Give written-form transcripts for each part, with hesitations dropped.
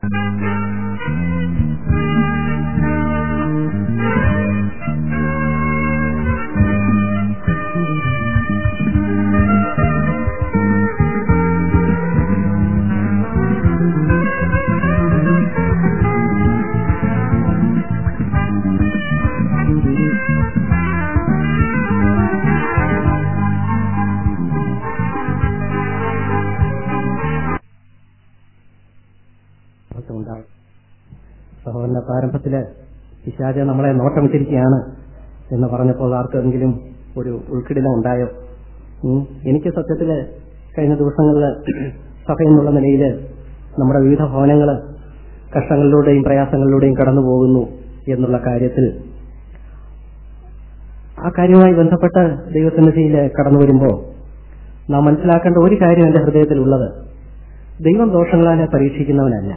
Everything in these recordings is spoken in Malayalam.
സഹോദരന്റെ പ്രാരംഭത്തില് പിശാച് നമ്മളെ നോട്ടമിട്ടിരിക്കുകയാണ് എന്ന് പറഞ്ഞപ്പോൾ ആർക്കെങ്കിലും ഒരു ഉൾക്കിടിലം ഉണ്ടായോ? എനിക്ക് സത്യത്തില് കഴിഞ്ഞ ദിവസങ്ങളില് സഭയെന്നുള്ള നിലയിൽ നമ്മുടെ വിവിധ ഭവനങ്ങള് കഷ്ടങ്ങളിലൂടെയും പ്രയാസങ്ങളിലൂടെയും കടന്നു പോകുന്നു എന്നുള്ള കാര്യത്തിൽ ആ കാര്യവുമായി ബന്ധപ്പെട്ട് ദൈവസന്നിധിയിൽ കടന്നു വരുമ്പോൾ നാം മനസ്സിലാക്കേണ്ട ഒരു കാര്യം എന്റെ ഹൃദയത്തിലുള്ളത്, ദൈവം ദോഷങ്ങളാലെ പരീക്ഷിക്കുന്നവനല്ല.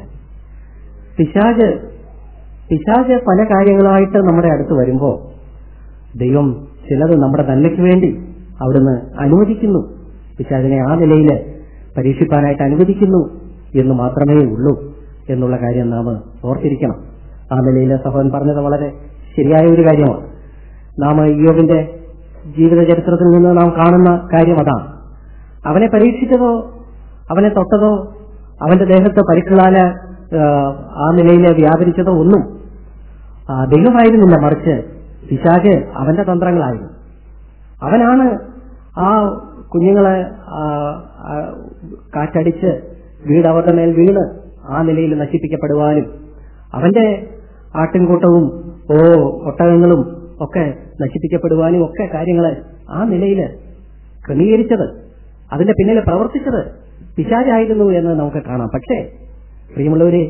പിശാച് പല കാര്യങ്ങളായിട്ട് നമ്മുടെ അടുത്ത് വരുമ്പോൾ ദൈവം ചിലത് നമ്മുടെ നന്മയ്ക്ക് വേണ്ടി അവിടുന്ന് അനുവദിക്കുന്നു, പിശാചിനെ ആ നിലയിൽ പരീക്ഷിപ്പാനായിട്ട് അനുവദിക്കുന്നു എന്ന് മാത്രമേ ഉള്ളൂ എന്നുള്ള കാര്യം നാം ഓർത്തിരിക്കണം. ആ നിലയിൽ സഹോദരൻ പറഞ്ഞത് വളരെ ശരിയായ ഒരു കാര്യമാണ്. നാം ഇയ്യോബിന്റെ ജീവിത ചരിത്രത്തിൽ നിന്ന് നാം കാണുന്ന കാര്യം അതാണ്. അവനെ പരീക്ഷിച്ചതോ അവനെ തൊട്ടതോ അവന്റെ ദേഹത്ത് പരിക്കുകളാല് ആ നിലയിൽ വ്യാപരിച്ചതോ ഒന്നും ദൈവമായിരുന്നില്ല, മറിച്ച് പിശാച് അവന്റെ തന്ത്രങ്ങളായിരുന്നു. അവനാണ് ആ കുഞ്ഞുങ്ങളെ കാറ്റടിച്ച് വീട് അവരുടെ മേൽ വീണ് ആ നിലയിൽ നശിപ്പിക്കപ്പെടുവാനും അവന്റെ ആട്ടിൻകൂട്ടവും ഒട്ടകങ്ങളും ഒക്കെ നശിപ്പിക്കപ്പെടുവാനും ഒക്കെ കാര്യങ്ങളെ ആ നിലയിൽ ക്രമീകരിച്ചത്, അതിന്റെ പിന്നിൽ പ്രവർത്തിച്ചത് പിശാചായിരുന്നു എന്ന് നമുക്ക് കാണാം. പക്ഷേ പ്രിയമുള്ളവരെ,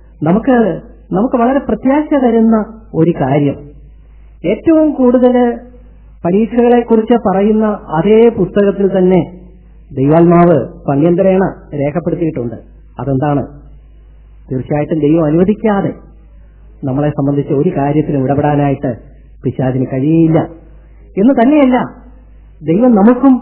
നമുക്ക് വളരെ പ്രത്യാശ തരുന്ന ഒരു കാര്യം, ഏറ്റവും കൂടുതൽ പരീക്ഷകളെ കുറിച്ച് പറയുന്ന അതേ പുസ്തകത്തിൽ തന്നെ ദൈവാത്മാവ് പണ്യന്തരേണ രേഖപ്പെടുത്തിയിട്ടുണ്ട്. അതെന്താണ്? തീർച്ചയായിട്ടും ദൈവം അനുവദിക്കാതെ നമ്മളെ സംബന്ധിച്ച് ഒരു കാര്യത്തിനും ഇടപെടാനായിട്ട് പിശാചിന് കഴിയില്ല എന്ന് തന്നെയല്ല, ദൈവം നമുക്കും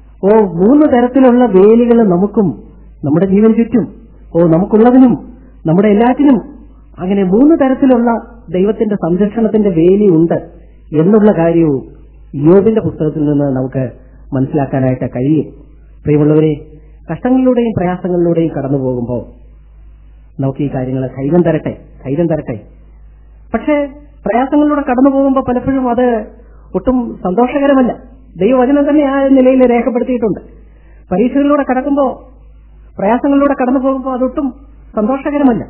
3 തരത്തിലുള്ള വേലികൾ നമുക്കും നമ്മുടെ ജീവൻ ചുറ്റും നമുക്കുള്ളതിനും നമ്മുടെ എല്ലാറ്റിനും അങ്ങനെ 3 തരത്തിലുള്ള ദൈവത്തിന്റെ സംരക്ഷണത്തിന്റെ വേലിയുണ്ട് എന്നുള്ള കാര്യവും ഇയ്യോബിന്റെ പുസ്തകത്തിൽ നിന്ന് നമുക്ക് മനസ്സിലാക്കാനായിട്ട് കഴിയും. പ്രിയമുള്ളവരെ, കഷ്ടങ്ങളിലൂടെയും പ്രയാസങ്ങളിലൂടെയും കടന്നു പോകുമ്പോൾ നമുക്ക് ഈ കാര്യങ്ങൾ ധൈര്യം തരട്ടെ. പക്ഷേ പ്രയാസങ്ങളിലൂടെ കടന്നു പോകുമ്പോൾ പലപ്പോഴും അത് ഒട്ടും സന്തോഷകരമല്ല. ദൈവവചനം തന്നെ ആ നിലയിൽ രേഖപ്പെടുത്തിയിട്ടുണ്ട്. പരീക്ഷകളിലൂടെ കടക്കുമ്പോൾ, പ്രയാസങ്ങളിലൂടെ കടന്നു പോകുമ്പോൾ അതൊട്ടും സന്തോഷകരമല്ല.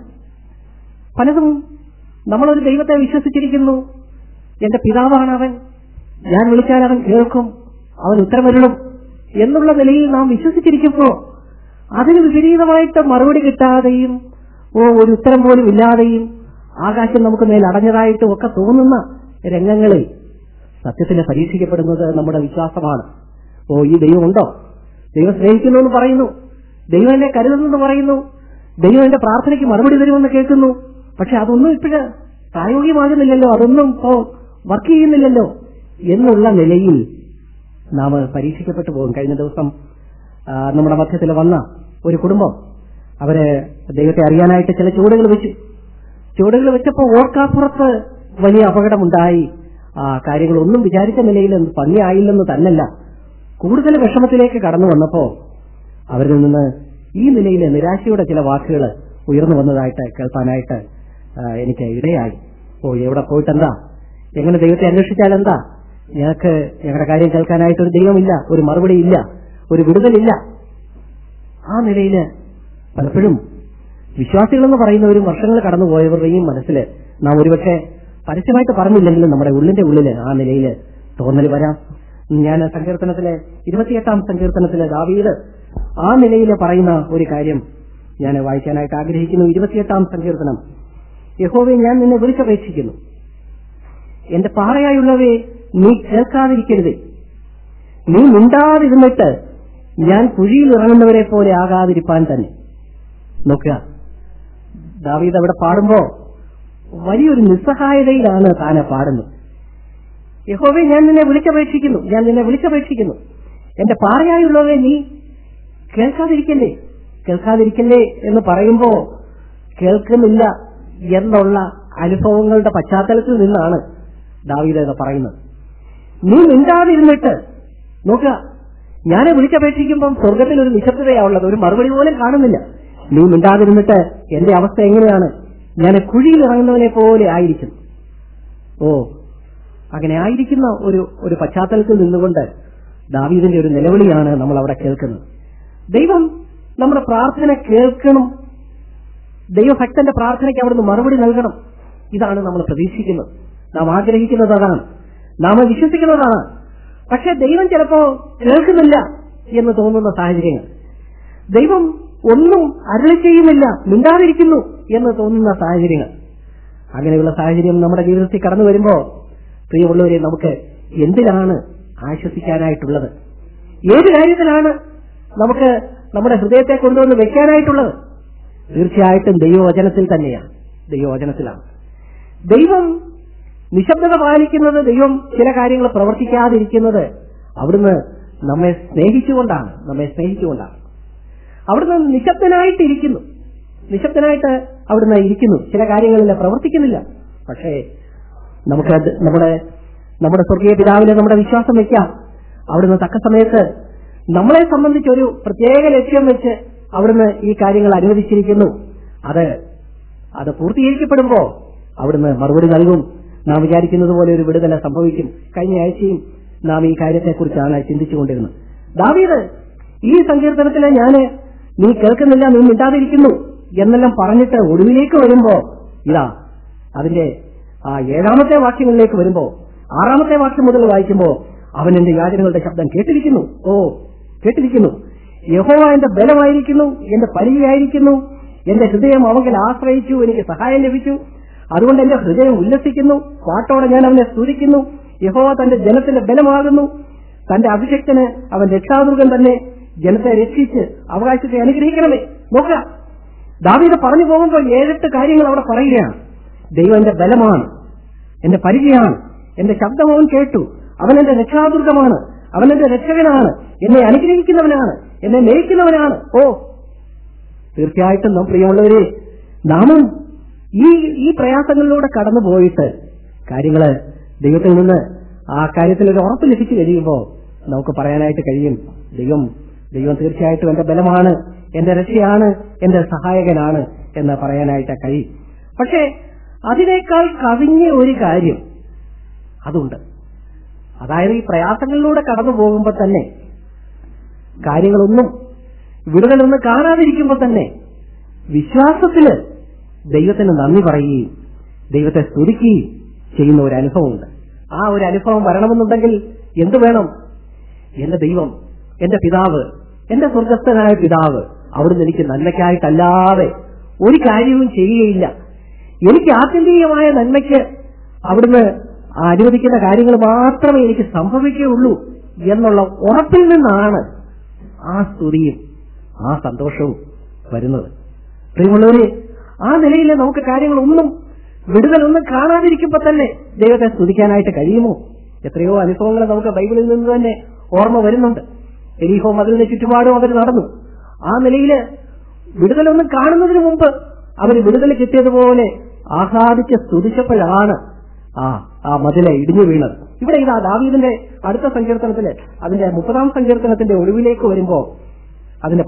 പലതും നമ്മളൊരു ദൈവത്തെ വിശ്വസിച്ചിരിക്കുന്നു, എന്റെ പിതാവാണ് അവൻ, ഞാൻ വിളിച്ചാൽ അവൻ കേൾക്കും, അവൻ ഉത്തരമരുളും എന്നുള്ള നിലയിൽ നാം വിശ്വസിച്ചിരിക്കുമ്പോൾ അതിന് വിപരീതമായിട്ട് മറുപടി കിട്ടാതെയും ഒരു ഉത്തരം പോലും ഇല്ലാതെയും ആകാശം നമുക്ക് മേൽ അടഞ്ഞതായിട്ടും ഒക്കെ തോന്നുന്ന രംഗങ്ങളിൽ സത്യത്തിൽ പരീക്ഷിക്കപ്പെടുന്നത് നമ്മുടെ വിശ്വാസമാണ്. ഈ ദൈവം ഉണ്ടോ? ദൈവം സ്നേഹിക്കുന്നു എന്ന് പറയുന്നു, ദൈവം എന്നെ കരുതുന്നെന്ന് പറയുന്നു, ദൈവം എന്റെ പ്രാർത്ഥനയ്ക്ക് മറുപടി തരുമെന്ന് കേൾക്കുന്നു. പക്ഷെ അതൊന്നും ഇപ്പോഴ് പ്രായോഗികമാകുന്നില്ലല്ലോ, അതൊന്നും ഇപ്പോ വർക്ക് ചെയ്യുന്നില്ലല്ലോ എന്നുള്ള നിലയിൽ നാം പരീക്ഷിക്കപ്പെട്ടു പോകും. കഴിഞ്ഞ ദിവസം നമ്മുടെ മധ്യത്തിൽ വന്ന ഒരു കുടുംബം, അവര് ദൈവത്തെ അറിയാനായിട്ട് ചില ചുവടുകൾ വെച്ചപ്പോൾ ഓർക്കാപ്പുറത്ത് വലിയ അപകടമുണ്ടായി. കാര്യങ്ങളൊന്നും വിചാരിച്ച നിലയിൽ ഭംഗിയായില്ലെന്ന് തന്നല്ല, കൂടുതൽ വിഷമത്തിലേക്ക് കടന്നു വന്നപ്പോ അവരിൽ നിന്ന് ഈ നിലയിൽ നിരാശയുടെ ചില വാക്കുകൾ ഉയർന്നു വന്നതായിട്ട് കേൾക്കാനായിട്ട് എനിക്ക് ഇടയായി. എവിടെ പോയിട്ടെന്താ, എങ്ങനെ ദൈവത്തെ അന്വേഷിച്ചാൽ എന്താ, ഞങ്ങൾക്ക് ഞങ്ങളുടെ കാര്യം കേൾക്കാനായിട്ട് ഒരു ദൈവമില്ല, ഒരു മറുപടി ഇല്ല, ഒരു വിടുതലില്ല. ആ നിലയിൽ പലപ്പോഴും വിശ്വാസികളെന്ന് പറയുന്നവരും വർഷങ്ങൾ കടന്നുപോയവരുടെയും മനസ്സിൽ നാം ഒരുപക്ഷെ പരസ്യമായിട്ട് പറഞ്ഞില്ലെങ്കിലും നമ്മുടെ ഉള്ളിന്റെ ഉള്ളില് ആ നിലയിൽ തോന്നൽ വരാം. ഞാൻ സങ്കീർത്തനത്തിലെ 28-ാം സങ്കീർത്തനത്തിലെ ദാവീദ് ആ നിലയിൽ പറയുന്ന ഒരു കാര്യം ഞാൻ വായിക്കാനായിട്ട് ആഗ്രഹിക്കുന്നു. 28-ാം സങ്കീർത്തനം. യഹോവേ, ഞാൻ നിന്നെ വിളിച്ചപേക്ഷിക്കുന്നു, എന്റെ പാറയായുള്ളവയെ നീ കേൾക്കാതിരിക്കരുതേ, നീ മിണ്ടാതിരുന്നിട്ട് ഞാൻ കുഴിയിൽ ഇറങ്ങുന്നവരെ പോലെ ആകാതിരിപ്പാൻ തന്നെ. നോക്കുക, ദാവീദ് അവിടെ പാടുമ്പോ വലിയൊരു നിസ്സഹായതയിലാണ് താനെ പാടുന്നത്. യഹോവേ, ഞാൻ നിന്നെ വിളിച്ചപേക്ഷിക്കുന്നു, എന്റെ പാറയായുള്ളവയെ നീ കേൾക്കാതിരിക്കല്ലേ എന്ന് പറയുമ്പോ കേൾക്കുന്നില്ല എന്നുള്ള അനുഭവങ്ങളുടെ പശ്ചാത്തലത്തിൽ നിന്നാണ് ദാവീദ് എന്ന് പറയുന്നത്. നീ മിണ്ടാതിരുന്നിട്ട് നോക്കുക, ഞാൻ വിളിച്ചപേക്ഷിക്കുമ്പം സ്വർഗത്തിൽ ഒരു നിശബ്ദതയാണുള്ളത്, ഒരു മറുപടി പോലും കാണുന്നില്ല. നീ മിണ്ടാതിരുന്നിട്ട് എന്റെ അവസ്ഥ എങ്ങനെയാണ്? ഞാൻ കുഴിയിൽ ഇറങ്ങുന്നവനെ പോലെ ആയിരിക്കും. അങ്ങനെ ആയിരിക്കുന്ന ഒരു പശ്ചാത്തലത്തിൽ നിന്നുകൊണ്ട് ദാവീദിന്റെ ഒരു നിലവിളിയാണ് നമ്മൾ അവിടെ കേൾക്കുന്നത്. ദൈവം നമ്മുടെ പ്രാർത്ഥന കേൾക്കണം, ദൈവഭക്തന്റെ പ്രാർത്ഥനയ്ക്ക് അവിടുന്ന് മറുപടി നൽകണം. ഇതാണ് നമ്മൾ പ്രതീക്ഷിക്കുന്നത്, നാം ആഗ്രഹിക്കുന്നത് അതാണ്, നാം വിശ്വസിക്കുന്നതാണ്. പക്ഷെ ദൈവം ചിലപ്പോ കേൾക്കുന്നില്ല എന്ന് തോന്നുന്ന സാഹചര്യങ്ങൾ, ദൈവം ഒന്നും അരുളി ചെയ്യുന്നില്ല, മിണ്ടാതിരിക്കുന്നു എന്ന് തോന്നുന്ന സാഹചര്യങ്ങൾ, അങ്ങനെയുള്ള സാഹചര്യം നമ്മുടെ ജീവിതത്തിൽ കടന്നു വരുമ്പോ പ്രിയമുള്ളവരെ, നമുക്ക് എന്തിനാണ് ആശ്വസിക്കാനായിട്ടുള്ളത്? ഏത് കാര്യത്തിലാണ് നമുക്ക് നമ്മുടെ ഹൃദയത്തെ കൊണ്ടുവന്ന് വെക്കാനായിട്ടുള്ളത്? തീർച്ചയായിട്ടും ദൈവവചനത്തിൽ തന്നെയാണ്, ദൈവവചനത്തിലാണ്. ദൈവം നിശബ്ദത പാലിക്കുന്നത്, ദൈവം ചില കാര്യങ്ങൾ പ്രവർത്തിക്കാതിരിക്കുന്നത് അവിടുന്ന് നമ്മെ സ്നേഹിച്ചുകൊണ്ടാണ്. അവിടുന്ന് നിശബ്ദനായിട്ട് അവിടുന്ന് ഇരിക്കുന്നു, ചില കാര്യങ്ങളിൽ പ്രവർത്തിക്കുന്നില്ല. പക്ഷേ നമുക്ക് നമ്മുടെ സ്വർഗീയ പിതാവിനെ നമ്മുടെ വിശ്വാസം വെക്കാം. അവിടുന്ന് തക്ക സമയത്ത് നമ്മളെ സംബന്ധിച്ചൊരു പ്രത്യേക ലക്ഷ്യം വെച്ച് അവിടുന്ന് ഈ കാര്യങ്ങൾ അനുവദിച്ചിരിക്കുന്നു. അത് പൂർത്തീകരിക്കപ്പെടുമ്പോ അവിടുന്ന് മറുപടി നൽകും. നാം വിചാരിക്കുന്നത് പോലെ ഒരു വിടുതല സംഭവിക്കും. കഴിഞ്ഞ ആഴ്ചയും നാം ഈ കാര്യത്തെക്കുറിച്ചാണ് ചിന്തിച്ചുകൊണ്ടിരുന്നത്. ദാവീദ് ഈ സങ്കീർത്തനത്തില് നീ കേൾക്കുന്നില്ല, നീ മിണ്ടാതിരിക്കുന്നു എന്നെല്ലാം പറഞ്ഞിട്ട് ഒടുവിലേക്ക് വരുമ്പോ അതിന്റെ 7-ാമത്തെ വാക്യങ്ങളിലേക്ക് വരുമ്പോ 6-ാമത്തെ വാക്യം മുതൽ വായിക്കുമ്പോ അവൻ എന്റെ യാചനകളുടെ ശബ്ദം കേട്ടിരിക്കുന്നു. യഹോവ എന്റെ ബലമായിരിക്കുന്നു, എന്റെ പരിചയായിരിക്കുന്നു. എന്റെ ഹൃദയം അവങ്കിൽ ആശ്രയിച്ചു, എനിക്ക് സഹായം ലഭിച്ചു. അതുകൊണ്ട് എന്റെ ഹൃദയം ഉല്ലസിക്കുന്നു, പാട്ടോടെ ഞാൻ അവനെ സ്തുതിക്കുന്നു. യഹോവ തന്റെ ജനത്തിന്റെ ബലമാകുന്നു, തന്റെ അഭിഷക്തന് അവൻ രക്ഷാദുർഗം തന്നെ. ജനത്തെ രക്ഷിച്ച് അവകാശത്തെ അനുഗ്രഹിക്കണമേ. നോക്കുക, ദാവീദ് പറഞ്ഞു പോകുമ്പോൾ 7-8 കാര്യങ്ങൾ അവിടെ പറയുകയാണ്. ദൈവം എന്റെ ബലമാണ്, എന്റെ പരിചയമാണ്, എന്റെ ശബ്ദം അവൻ കേട്ടു, അവൻ എന്റെ രക്ഷാദുർഗമാണ്, അവൻ എന്റെ രക്ഷകനാണ്, എന്നെ അനുഗ്രഹിക്കുന്നവനാണ്, എന്നെ നയിക്കുന്നവനാണ്. തീർച്ചയായിട്ടും നാം പ്രിയമുള്ളവരെ, നാമും ഈ പ്രയാസങ്ങളിലൂടെ കടന്നു പോയിട്ട് കാര്യങ്ങള് ദൈവത്തിൽ നിന്ന് ആ കാര്യത്തിൽ ഒരു ഉറപ്പ് ലഭിച്ചു കഴിയുമ്പോൾ നമുക്ക് പറയാനായിട്ട് കഴിയും, ദൈവം തീർച്ചയായിട്ടും എന്റെ ബലമാണ്, എന്റെ രക്ഷയാണ്, എന്റെ സഹായകനാണ് എന്ന് പറയാനായിട്ട് കഴിയും. പക്ഷേ അതിനേക്കാൾ കവിഞ്ഞ ഒരു കാര്യം അതുണ്ട്. അതായത് ഈ പ്രയാസങ്ങളിലൂടെ കടന്നു പോകുമ്പോൾ തന്നെ കാര്യങ്ങളൊന്നും വിടുതലൊന്നും കാണാതിരിക്കുമ്പോൾ തന്നെ വിശ്വാസത്തില് ദൈവത്തിന് നന്ദി പറയുകയും ദൈവത്തെ സ്തുതിക്കുകയും ചെയ്യുന്ന ഒരു അനുഭവമുണ്ട്. ആ ഒരു അനുഭവം വരണമെന്നുണ്ടെങ്കിൽ എന്തു വേണം? എന്റെ ദൈവം, എന്റെ പിതാവ്, എന്റെ സ്വർഗസ്ഥനായ പിതാവ് അവിടുന്ന് എനിക്ക് നന്മയ്ക്കായിട്ടല്ലാതെ ഒരു കാര്യവും ചെയ്യുകയില്ല. എനിക്ക് ആത്യന്തികമായ നന്മയ്ക്ക് അവിടുന്ന് അനുവദിക്കുന്ന കാര്യങ്ങൾ മാത്രമേ എനിക്ക് സംഭവിക്കുകയുള്ളൂ എന്നുള്ള ഉറപ്പിൽ നിന്നാണ് ആ സ്തുതിയും ആ സന്തോഷവും വരുന്നത്. പ്രിയമുള്ളവരെ, ആ നിലയിൽ നമുക്ക് കാര്യങ്ങളൊന്നും വിടുതലൊന്നും കാണാതിരിക്കുമ്പോൾ തന്നെ ദൈവത്തെ സ്തുതിക്കാനായിട്ട് കഴിയുമോ? എത്രയോ അനുഭവങ്ങൾ നമുക്ക് ബൈബിളിൽ നിന്ന് തന്നെ ഓർമ്മ വരുന്നുണ്ട്. എരീഹോ മതിലിന് ചുറ്റുപാടും അവർ നടന്നു. ആ നിലയിൽ വിടുതലൊന്നും കാണുന്നതിന് മുമ്പ് അവർ വിടുതൽ കിട്ടിയതുപോലെ ആഹ്ലാദിച്ച് സ്തുതിച്ചപ്പോഴാണ് ആ മതിലെ ഇടിഞ്ഞു വീണത്. ഇവിടെ ദാവീദിന്റെ അടുത്ത സങ്കീർത്തനത്തില് അതിന്റെ 30-ാം സങ്കീർത്തനത്തിന്റെ ഒടുവിലേക്ക് വരുമ്പോ അതിന്റെ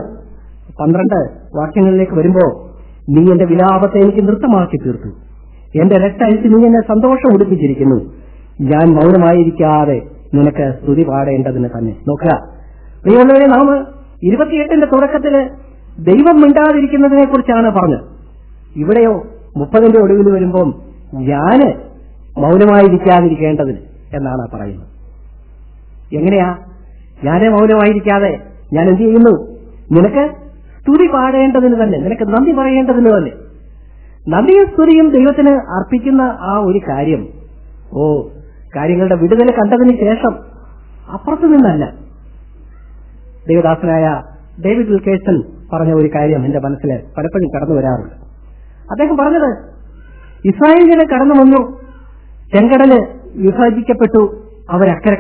11-12 വാക്യങ്ങളിലേക്ക് വരുമ്പോ, നീ എന്റെ വിലാപത്തെ എനിക്ക് നൃത്തമാക്കി തീർത്തു, എന്റെ രക്ഷയച്ച് നീ എന്നെ സന്തോഷം ഉടുപ്പിച്ചിരിക്കുന്നു, ഞാൻ മൗനമായിരിക്കാതെ നിനക്ക് സ്തുതി പാടേണ്ടതിന് തന്നെ. നോക്കുക പ്രിയമുള്ളവരെ, നാം 28-ന്റെ തുടക്കത്തില് ദൈവം മിണ്ടാതിരിക്കുന്നതിനെ കുറിച്ചാണ് പറഞ്ഞത്. ഇവിടെയോ 30-ന്റെ ഒടുവിൽ വരുമ്പോൾ ഞാന് മൗനമായിരിക്കാതിരിക്കേണ്ടതിന് എന്നാണ് പറയുന്നത്. എങ്ങനെയാ? ഞാനേ മൗനമായിരിക്കാതെ ഞാൻ എന്ത് ചെയ്യുന്നു? നിനക്ക് സ്തുതി പാടേണ്ടതിന് തന്നെ, നിനക്ക് നന്ദി പറയേണ്ടതിന് തന്നെ. നന്ദിയും സ്തുതിയും ദൈവത്തിന് അർപ്പിക്കുന്ന ആ ഒരു കാര്യം, കാര്യങ്ങളുടെ വിടുതൽ കണ്ടതിന് ശേഷം അപ്പുറത്തു നിന്നല്ല. ദൈവദാസനായ ഡേവിഡ് വിൽക്കേഴ്സൺ പറഞ്ഞ ഒരു കാര്യം എന്റെ മനസ്സിൽ പലപ്പോഴും കടന്നു വരാറുണ്ട്. അദ്ദേഹം പറഞ്ഞത്, ഇസ്രായേൽ ജനം കടന്നു വന്നു, ചെങ്കടല് വിഭജിക്കപ്പെട്ടു, അവരക്കരെ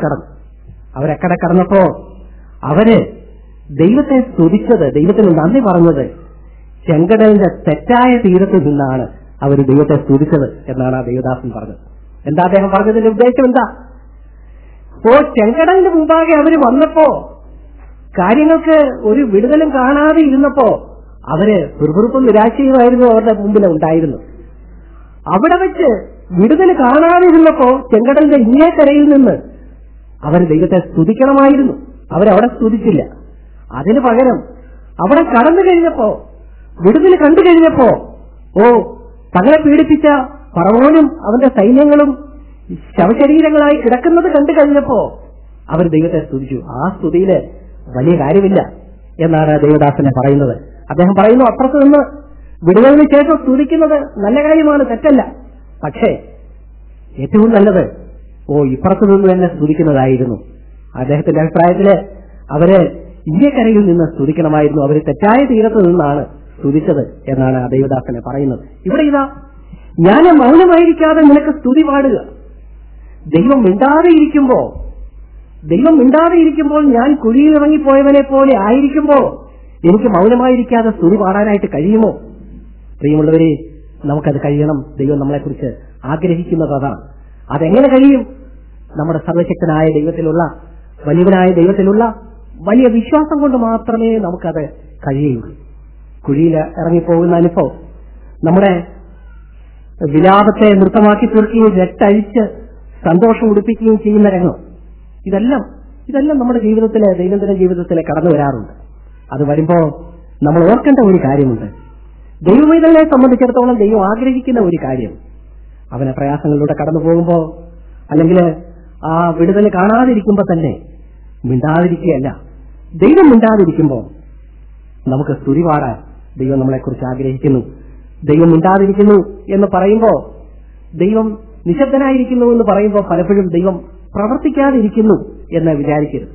കടന്നപ്പോ അവര് ദൈവത്തെ സ്തുതിച്ചത്, ദൈവത്തിന് നന്ദി പറഞ്ഞത് ചെങ്കടലിന്റെ തെറ്റായ തീരത്ത് നിന്നാണ് അവർ ദൈവത്തെ സ്തുതിച്ചത് എന്നാണ് ആ ദേവദാസൻ പറഞ്ഞത്. എന്താ അദ്ദേഹം പറഞ്ഞതിന്റെ ഉദ്ദേശം എന്താ? ചെങ്കടലിന്റെ മുമ്പാകെ അവർ വന്നപ്പോ, കാര്യങ്ങൾക്ക് ഒരു വിടുതലും കാണാതെ ഇരുന്നപ്പോ അവര് പിറുപിറുപ്പും നിരാശയുമായിരുന്നു അവരുടെ മുമ്പിൽ ഉണ്ടായിരുന്നു. അവിടെ വെച്ച് വിടുതൽ കാണാതെ ഇരുന്നപ്പോ ചെങ്കടലിന്റെ ഇങ്ങേക്കരയിൽ നിന്ന് അവർ ദൈവത്തെ സ്തുതിക്കണമായിരുന്നു. അവരവിടെ സ്തുതിച്ചില്ല. അതിനു പകരം അവിടെ കടന്നു കഴിഞ്ഞപ്പോ, വിടുതൽ കണ്ടു കഴിഞ്ഞപ്പോ, തങ്ങളെ പീഡിപ്പിച്ച ഫറവോനും അവന്റെ സൈന്യങ്ങളും ശവശരീരങ്ങളായി കിടക്കുന്നത് കണ്ടു കഴിഞ്ഞപ്പോ അവർ ദൈവത്തെ സ്തുതിച്ചു. ആ സ്തുതിയില് വലിയ കാര്യമില്ല എന്നാണ് ദേവദാസനെ പറയുന്നത്. അദ്ദേഹം പറയുന്നു, അപ്പുറത്ത് നിന്ന് വിടുതലിന് ശേഷം സ്തുതിക്കുന്നത് നല്ല കാര്യമാണ്, തെറ്റല്ല. പക്ഷേ ഏറ്റവും നല്ലത് ഇപ്പുറത്ത് നിന്ന് തന്നെ സ്തുതിക്കുന്നതായിരുന്നു. അദ്ദേഹത്തിന്റെ അഭിപ്രായത്തില് അവര് ഇന്ത്യക്കരയിൽ നിന്ന് സ്തുതിക്കണമായിരുന്നു. അവര് തെറ്റായ തീരത്ത് നിന്നാണ് സ്തുതിച്ചത് എന്നാണ് ആ ദേവദാസനെ പറയുന്നത്. ഇവിടെ ഇതാ, ഞാൻ മൗനമായിരിക്കാതെ നിനക്ക് സ്തുതി പാടുക. ദൈവം മിണ്ടാതെ ഇരിക്കുമ്പോൾ ഞാൻ കുഴിയിൽ ഇറങ്ങിപ്പോയവനെ പോലെ ആയിരിക്കുമ്പോ എനിക്ക് മൗനമായിരിക്കാതെ സ്തുതി പാടാനായിട്ട് കഴിയുമോ? പ്രിയമുള്ളവരെ, നമുക്കത് കഴിയണം. ദൈവം നമ്മളെക്കുറിച്ച് ആഗ്രഹിക്കുന്നത് അതാണ്. അതെങ്ങനെ കഴിയും? നമ്മുടെ സർവശക്തനായ ദൈവത്തിലുള്ള, വലിയവനായ ദൈവത്തിലുള്ള വലിയ വിശ്വാസം കൊണ്ട് മാത്രമേ നമുക്കത് കഴിയുള്ളൂ. കുഴിയിൽ ഇറങ്ങിപ്പോകുന്ന അനുഭവം, നമ്മുടെ വിലാപത്തെ നൃത്തമാക്കി തീർക്കുകയും രക്തഴിച്ച് സന്തോഷം ഉടുപ്പിക്കുകയും ചെയ്യുന്ന രംഗം, ഇതെല്ലാം നമ്മുടെ ജീവിതത്തിലെ, ദൈനംദിന ജീവിതത്തിലെ കടന്നു വരാറുണ്ട്. അത് വരുമ്പോ നമ്മൾ ഓർക്കേണ്ട ഒരു കാര്യമുണ്ട്. ദൈവമൈതലിനെ സംബന്ധിച്ചിടത്തോളം ദൈവം ആഗ്രഹിക്കുന്ന ഒരു കാര്യം, അവനെ പ്രയാസങ്ങളിലൂടെ കടന്നു പോകുമ്പോ, അല്ലെങ്കിൽ ആ വിടുതൽ കാണാതിരിക്കുമ്പോ തന്നെ മിണ്ടാതിരിക്കുകയല്ല. ദൈവം മിണ്ടാതിരിക്കുമ്പോ നമുക്ക് സ്തുതി പാടാൻ ദൈവം നമ്മളെക്കുറിച്ച് ആഗ്രഹിക്കുന്നു. ദൈവം മിണ്ടാതിരിക്കുന്നു എന്ന് പറയുമ്പോ, ദൈവം നിശബ്ദനായിരിക്കുന്നു എന്ന് പറയുമ്പോൾ പലപ്പോഴും ദൈവം പ്രവർത്തിക്കാതിരിക്കുന്നു എന്ന് വിചാരിക്കരുത്.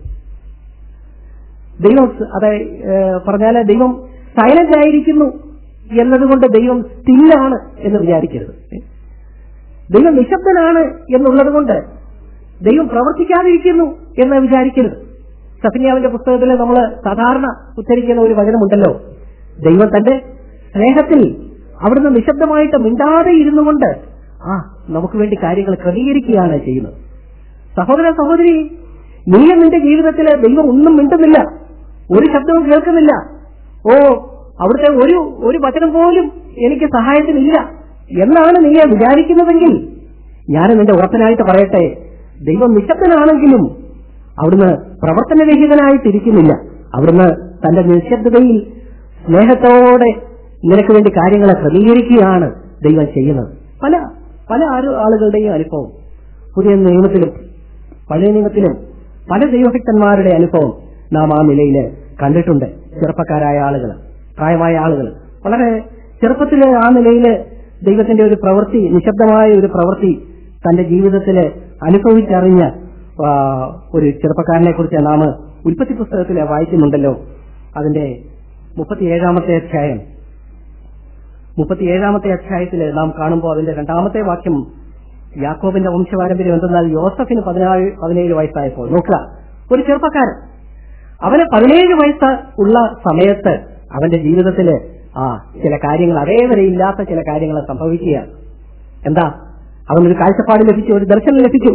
ദൈവം പറഞ്ഞാല് ദൈവം സൈലന്റ് ആയിരിക്കുന്നു എന്നതുകൊണ്ട് ദൈവം സ്റ്റില്ലാണ് എന്ന് വിചാരിക്കരുത്. ദൈവം നിശബ്ദനാണ് എന്നുള്ളത് കൊണ്ട് ദൈവം പ്രവർത്തിക്കാതിരിക്കുന്നു എന്ന് വിചാരിക്കരുത്. സഫന്യാവിന്റെ പുസ്തകത്തിൽ നമ്മൾ സാധാരണ ഉച്ചരിക്കുന്ന ഒരു വചനമുണ്ടല്ലോ, ദൈവം തന്റെ സ്നേഹത്തിൽ അവിടുന്ന് നിശബ്ദമായിട്ട് മിണ്ടാതെ ഇരുന്നു കൊണ്ട് നമുക്ക് വേണ്ടി കാര്യങ്ങൾ ക്രമീകരിക്കുകയാണ് ചെയ്യുന്നത്. സഹോദര സഹോദരി, നീയും നിന്റെ ജീവിതത്തിൽ ദൈവം ഒന്നും മിണ്ടുന്നില്ല, ഒരു ശബ്ദവും കേൾക്കുന്നില്ല. അവിടുത്തെ ഒരു വചനം പോലും എനിക്ക് സഹായത്തിനില്ല എന്നാണ് നീ വിചാരിക്കുന്നതെങ്കിൽ ഞാൻ നിന്റെ ഉറപ്പിനായിട്ട് പറയട്ടെ, ദൈവം നിശബ്ദനാണെങ്കിലും അവിടുന്ന് പ്രവർത്തനരഹിതനായിട്ടിരിക്കുന്നില്ല. അവിടുന്ന് തന്റെ നിശബ്ദതയിൽ സ്നേഹത്തോടെ നിനക്ക് വേണ്ടി കാര്യങ്ങളെ ക്രമീകരിക്കുകയാണ് ദൈവം ചെയ്യുന്നത്. പല ആളുകളുടെയും അനുഭവം പുതിയ നിയമത്തിലും പഴയ നിയമത്തിലും പല ദൈവഭക്തന്മാരുടെ അനുഭവം നാം ആ നിലയിൽ കണ്ടിട്ടുണ്ട്. ചെറുപ്പക്കാരായ ആളുകൾ, പ്രായമായ ആളുകൾ വളരെ ചെറുപ്പത്തിൽ ആ നിലയിൽ ദൈവത്തിന്റെ ഒരു പ്രവൃത്തി, നിശബ്ദമായ ഒരു പ്രവൃത്തി തന്റെ ജീവിതത്തിൽ അനുഭവിച്ചറിഞ്ഞ ഒരു ചെറുപ്പക്കാരനെ കുറിച്ച് നാം ഉൽപ്പത്തി പുസ്തകത്തിൽ വായിക്കുന്നുണ്ടല്ലോ. അതിന്റെ 37 അധ്യായത്തിൽ നാം കാണുമ്പോൾ അതിന്റെ 2-ാമത്തെ വാക്യം, യാക്കോബിന്റെ വംശപാരമ്പര്യം എന്തെന്നാൽ യോസഫിന് 17 വയസ്സായപ്പോൾ, നോക്കുക, ഒരു ചെറുപ്പക്കാരൻ, അവന് 17 വയസ്സ് ഉള്ള സമയത്ത് അവന്റെ ജീവിതത്തില് ചില കാര്യങ്ങൾ, അതേവരെ ഇല്ലാത്ത ചില കാര്യങ്ങൾ സംഭവിക്കുക. എന്താ? അവനൊരു കാഴ്ചപ്പാട് ലഭിച്ചു, ഒരു ദർശനം ലഭിച്ചു.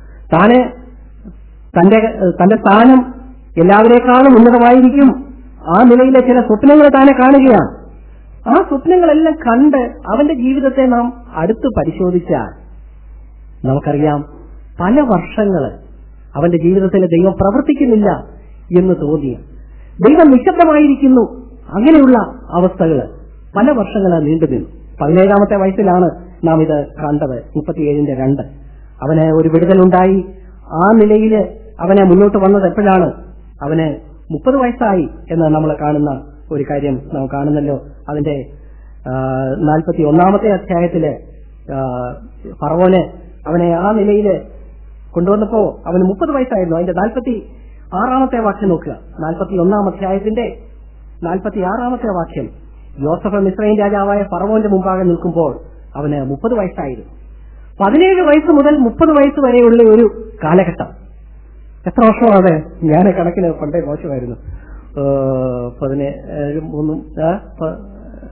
തന്റെ സ്ഥാനം എല്ലാവരെക്കാളും ഉന്നതമായിരിക്കും. ആ നിലയിലെ ചില സ്വപ്നങ്ങൾ താനെ കാണുകയാണ്. ആ സ്വപ്നങ്ങളെല്ലാം കണ്ട് അവന്റെ ജീവിതത്തെ നാം അടുത്ത് പരിശോധിച്ചാൽ നമുക്കറിയാം, പല വർഷങ്ങൾ അവന്റെ ജീവിതത്തിൽ ദൈവം പ്രവർത്തിക്കുന്നില്ല എന്ന് തോന്നിയ, ദൈവം നിശബ്ദമായിരിക്കുന്നു, അങ്ങനെയുള്ള അവസ്ഥകൾ പല വർഷങ്ങൾ നീണ്ടുനിന്നു. 17-ാമത്തെ വയസ്സിലാണ് നാം ഇത് കണ്ടത്. 37:2 അവന് ഒരു വിടുതലുണ്ടായി. ആ നിലയിൽ അവനെ മുന്നോട്ട് വന്നത് എപ്പോഴാണ്? അവന് 30 വയസ്സായി എന്ന് നമ്മൾ കാണുന്ന ഒരു കാര്യം നാം കാണുന്നല്ലോ. അതിന്റെ 41-ാമത്തെ അധ്യായത്തില് ഫറവോന് അവനെ ആ നിലയിൽ കൊണ്ടുവന്നപ്പോ അവന് 30 വയസ്സായിരുന്നു. അതിന്റെ 46-ാമത്തെ വാക്യം നോക്കുക. 41-ാം അധ്യായത്തിന്റെ 46-ാമത്തെ വാക്യം, യോസഫ് മിസ്രയീം രാജാവായ ഫറവോന്റെ മുമ്പാകെ നിൽക്കുമ്പോൾ അവന് 30 വയസ്സായിരുന്നു. 17 വയസ്സ് മുതൽ 30 വയസ്സ് വരെയുള്ള ഒരു കാലഘട്ടം. എത്ര വർഷമാണ്? ഞാൻ കണക്കിന് പണ്ടേ മോശമായിരുന്നു.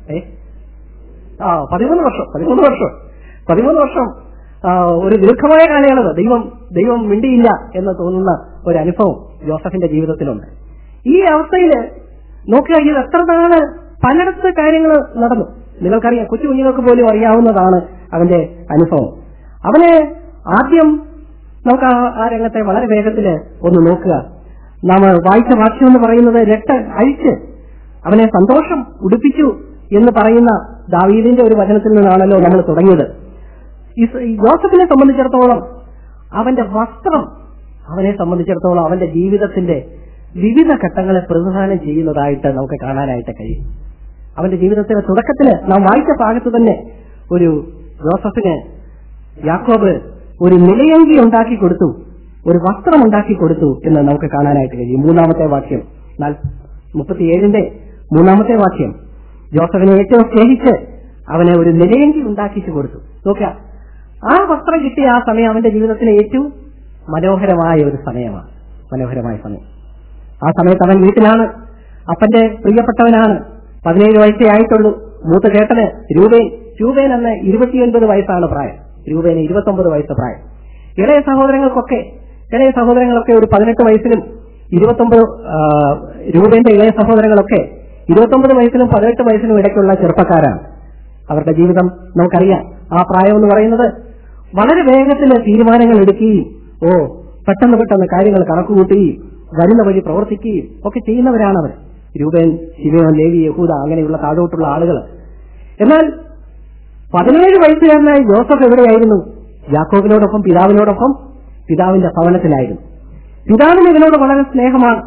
13 വർഷം ഒരു ദീർഘമായ കാലയളവ് ദൈവം മിണ്ടിയില്ല എന്ന് തോന്നുന്ന ഒരു അനുഭവം ജോസഫിന്റെ ജീവിതത്തിലുണ്ട്. ഈ അവസ്ഥയിൽ നോക്കുക, ഇത് എത്ര നാള് പലയിടത്ത് കാര്യങ്ങൾ നടന്നു. നിങ്ങൾക്കറിയാം, കൊച്ചു കുഞ്ഞുങ്ങൾക്ക് പോലും അറിയാവുന്നതാണ് അവന്റെ അനുഭവം. അവന് ആദ്യം നമുക്ക് ആ രംഗത്തെ വളരെ വേഗത്തില് ഒന്ന് നോക്കുക. നാം വായിച്ച വാക്യം എന്ന് പറയുന്നത് രക്ത അഴിച്ച് അവനെ സന്തോഷം ഉടുപ്പിച്ചു എന്ന് പറയുന്ന ദാവീദിന്റെ ഒരു വചനത്തിൽ നിന്നാണല്ലോ നമ്മൾ തുടങ്ങിയത്. ജോസഫിനെ സംബന്ധിച്ചിടത്തോളം അവന്റെ വസ്ത്രം അവനെ സംബന്ധിച്ചിടത്തോളം അവന്റെ ജീവിതത്തിന്റെ വിവിധ ഘട്ടങ്ങളെ പ്രതിനിധാനം ചെയ്യുന്നതായിട്ട് നമുക്ക് കാണാനായിട്ട് കഴിയും. അവന്റെ ജീവിതത്തിന്റെ തുടക്കത്തില് നാം വായിച്ച ഭാഗത്ത് തന്നെ ഒരു ജോസഫിന് യാക്കോബ് ഒരു നിലയങ്കി ഉണ്ടാക്കി കൊടുത്തു, ഒരു വസ്ത്രം ഉണ്ടാക്കി കൊടുത്തു എന്ന് നമുക്ക് കാണാനായിട്ട് കഴിയും. 3-ാമത്തെ വാക്യം 37-ന്റെ 3-ാമത്തെ വാക്യം, ജോസഫിനെ ഏറ്റവും സ്നേഹിച്ച് അവനെ ഒരു നിലയങ്കി ഉണ്ടാക്കിച്ചു കൊടുത്തു. നോക്കുക, ആ വസ്ത്രം കിട്ടിയ ആ സമയം അവന്റെ ജീവിതത്തിലെ ഏറ്റവും മനോഹരമായ ഒരു സമയമാണ്. മനോഹരമായ സമയം. ആ സമയത്ത് അവൻ വീട്ടിലാണ്, അപ്പന്റെ പ്രിയപ്പെട്ടവനാണ്. 17 വയസ്സേ ആയിട്ടുള്ളൂ. മൂത്ത ചേട്ടന് രൂപേൻ അന്ന് 29 വയസ്സാണ് പ്രായം. രൂപേന് 29 വയസ്സ് പ്രായം. ഇളയ സഹോദരങ്ങളൊക്കെ ഒരു 18 വയസ്സിലും 29, രൂപേന്റെ ഇളയ സഹോദരങ്ങളൊക്കെ 29 വയസ്സിലും 18 വയസ്സിലും ഇടയ്ക്കുള്ള ചെറുപ്പക്കാരാണ്. അവരുടെ ജീവിതം നമുക്കറിയാം. ആ പ്രായം എന്ന് പറയുന്നത് വളരെ വേഗത്തിൽ തീരുമാനങ്ങൾ എടുക്കുകയും പെട്ടെന്ന് കാര്യങ്ങൾ കണക്കുകൂട്ടുകയും വരുന്ന വഴി പ്രവർത്തിക്കുകയും ഒക്കെ ചെയ്യുന്നവരാണ് അവർ. രൂപേൻ, ശിമയോൻ, ലേവി, യഹൂദ അങ്ങനെയുള്ള താഴോട്ടുള്ള ആളുകൾ. എന്നാൽ 17 വയസ്സുകാരനായ ജോസഫ് എവിടെയായിരുന്നു? യാക്കോബിനോടൊപ്പം, പിതാവിന്റെ ഭവനത്തിലായിരുന്നു. പിതാവിന് ഇവനോട് വളരെ സ്നേഹമാണ്.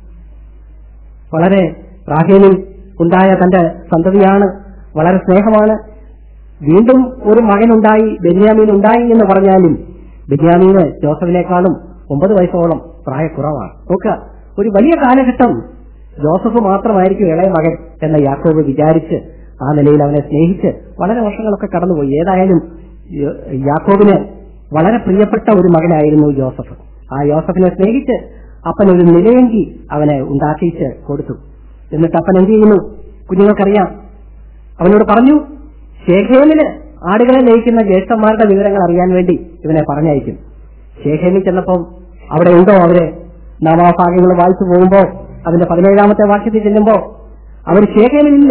വളരെ റാഹേലിൽ ഉണ്ടായ തന്റെ സന്തതിയാണ്, വളരെ സ്നേഹമാണ്. വീണ്ടും ഒരു മകനുണ്ടായി, ബെന്യാമീൻ ഉണ്ടായി എന്ന് പറഞ്ഞാലും ബെന്യാമീന് ജോസഫിനേക്കാളും 9 വയസ്സോളം പ്രായക്കുറവാണ്. നോക്കുക, ഒരു വലിയ കാലഘട്ടം ജോസഫ് മാത്രമായിരിക്കും ഇളയ മകൻ എന്ന യാക്കോബ് വിചാരിച്ച് ആ നിലയിൽ അവനെ സ്നേഹിച്ച് വളരെ വർഷങ്ങളൊക്കെ കടന്നുപോയി. ഏതായാലും യാക്കോബിന് വളരെ പ്രിയപ്പെട്ട ഒരു മകനായിരുന്നു ജോസഫ്. ആ യോസഫിനെ സ്നേഹിച്ച് അപ്പൻ ഒരു നിലയങ്കി അവനെ ഉണ്ടാക്കിച്ച് കൊടുത്തു. എന്നിട്ട് അപ്പൻ എന്ത് ചെയ്യുന്നു? കുഞ്ഞുങ്ങൾക്കറിയാം, അവനോട് പറഞ്ഞു, ശേഖേമിന് ആടുകളെ നയിക്കുന്ന ജ്യേഷ്ഠന്മാരുടെ വിവരങ്ങൾ അറിയാൻ വേണ്ടി ഇവനെ പറഞ്ഞയക്കും. ശേഖേമിൽ ചെന്നപ്പം അവിടെ ഉണ്ടോ അവര്? നാം ആ ഭാഗങ്ങൾ വായിച്ചു പോകുമ്പോ അതിന്റെ 17-ാമത്തെ വാക്യത്തിൽ ചെല്ലുമ്പോ അവർ ശേഖേമിലില്ല.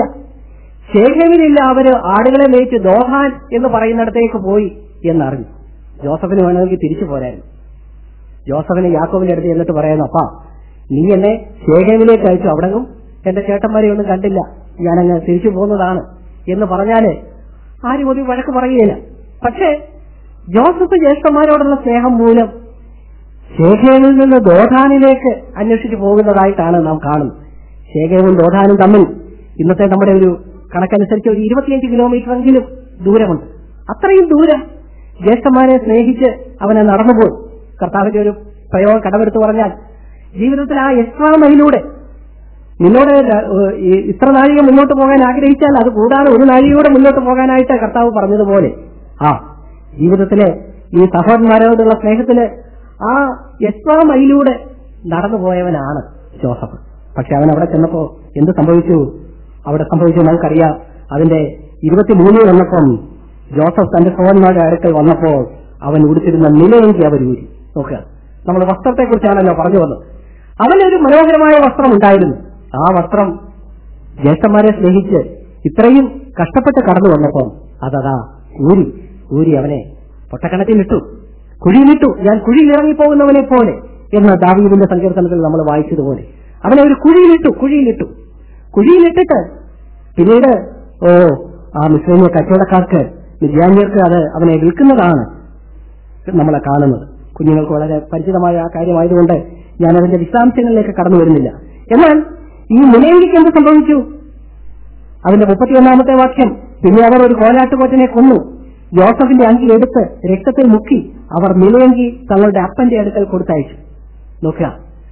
അവര് ആടുകളെ നയിച്ച് ദോഹാൻ എന്ന് പറയുന്നിടത്തേക്ക് പോയി എന്നറിഞ്ഞു. ജോസഫിന് വേണമെങ്കിൽ തിരിച്ചു പോരായിരുന്നു. ജോസഫിന് യാക്കോബിന്റെ അടുത്ത് എന്നിട്ട് പറയുന്നു, അപ്പാ നീ എന്നെ ശേഖേമിലേക്ക് അയച്ചു, അവിടെയും എന്റെ ചേട്ടന്മാരെ ഒന്നും കണ്ടില്ല, ഞാനങ്ങ് തിരിച്ചു പോകുന്നതാണ് എന്ന് പറഞ്ഞാല് ആരും ഒരു വഴക്ക് പറയുകയില്ല. പക്ഷേ ജോസഫ് ജ്യേഷ്ഠന്മാരോടുള്ള സ്നേഹം മൂലം ശേഖേമിൽ നിന്ന് ദോഥാനിലേക്ക് അന്വേഷിച്ചു പോകുന്നതായിട്ടാണ് നാം കാണുന്നത്. ശേഖേമും ദോഥാനും തമ്മിൽ ഇന്നത്തെ നമ്മുടെ ഒരു കണക്കനുസരിച്ച് ഒരു 25 കിലോമീറ്ററെങ്കിലും ദൂരമുണ്ട്. അത്രയും ദൂരം ജ്യേഷ്ഠന്മാരെ സ്നേഹിച്ച് അവനെ നടന്നുപോയി. കർത്താവിന്റെ ഒരു പ്രയോഗം കടമെടുത്ത് പറഞ്ഞാൽ, ജീവിതത്തിൽ ആ എക്സ്ട്രാ മൈലൂടെ നിന്നോട് ഇത്ര നാഴിക മുന്നോട്ട് പോകാൻ ആഗ്രഹിച്ചാൽ അത് കൂടാതെ ഒരു നാഴികയോടെ മുന്നോട്ട് പോകാനായിട്ട് കർത്താവ് പറഞ്ഞതുപോലെ ജീവിതത്തിലെ ഈ സഹോദരന്മാരോടുള്ള സ്നേഹത്തില് ആ എക്സ്ട്രാ മൈലൂടെ നടന്നുപോയവനാണ് ജോസഫ്. പക്ഷെ അവൻ അവിടെ ചെന്നപ്പോ എന്ത് സംഭവിച്ചു? അവിടെ സംഭവിച്ചു നമുക്കറിയാം. അതിന്റെ 23 വന്നപ്പം ജോസഫ് തന്റെ സഹോദരന്മാരുടെ അടുക്കൽ വന്നപ്പോൾ അവൻ ഉടുത്തിരുന്ന നിലയെങ്കിൽ അവർ ഊരി. നോക്കുക, നമ്മൾ വസ്ത്രത്തെക്കുറിച്ചാണല്ലോ പറഞ്ഞു വന്നത്. അവനൊരു മനോഹരമായ വസ്ത്രം ഉണ്ടായിരുന്നു. ആ വസ്ത്രം ജ്യേഷ്ഠന്മാരെ സ്നേഹിച്ച് ഇത്രയും കഷ്ടപ്പെട്ട് കടന്നു വന്നപ്പോൾ അതതാ ഊരി അവനെ പൊട്ടക്കണത്തിലിട്ടു, കുഴിയിലിട്ടു. ഞാൻ കുഴിയിൽ ഇറങ്ങിപ്പോകുന്നവനെ പോലെ എന്ന ദാവീദിന്റെ സങ്കീർത്തനത്തിൽ നമ്മൾ വായിച്ചതുപോലെ അവനെ ഒരു കുഴിയിലിട്ടിട്ട് പിന്നീട് ആ മുസ്ലിം കച്ചവടക്കാർക്ക്, മിദ്യാന്യർക്ക് അത് അവനെ വിൽക്കുന്നതാണ് നമ്മളെ കാണുന്നത്. കുഞ്ഞുങ്ങൾക്ക് വളരെ പരിചിതമായ ആ കാര്യമായതുകൊണ്ട് ഞാൻ അതിന്റെ വിശദാംശങ്ങളിലേക്ക് കടന്നു വരുന്നില്ല. എന്നാൽ ഈ നിലയിലേക്ക് എന്ത് സംഭവിച്ചു? അതിന്റെ 31-ാമത്തെ വാക്യം, പിന്നെ അവർ ഒരു കോലാട്ടുകൊറ്റനെ കൊന്നു, ജോസഫിന്റെ അങ്കി എടുത്ത് രക്തത്തിൽ മുക്കി അവർ നിലയങ്കി തങ്ങളുടെ അപ്പന്റെ അടുക്കൽ കൊടുത്തയച്ചു. നോക്കുക,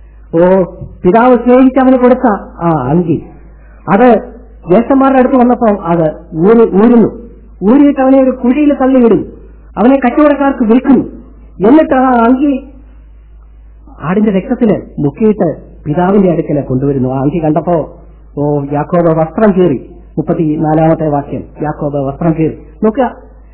പിതാവ് സ്നേഹിച്ച് അവന് കൊടുത്ത ആ അങ്കി അത് ജ്യേഷ്ഠന്മാരുടെ അടുത്ത് വന്നപ്പോൾ അത് ഊരിയിട്ട് അവനെ ഒരു കുഴിയിൽ തള്ളിയിടും, അവനെ കച്ചവടക്കാർക്ക് വിൽക്കുന്നു. എന്നിട്ട് ആ അങ്കി ആടിന്റെ രക്തത്തില് മുക്കിയിട്ട് പിതാവിന്റെ അടുക്കൽ കൊണ്ടുവരുന്നു. ആ അങ്കി കണ്ടപ്പോ യാക്കോബ് വസ്ത്രം കീറി 34 വാക്യം. യാക്കോബ് വസ്ത്രം കീറി. നോക്കുക,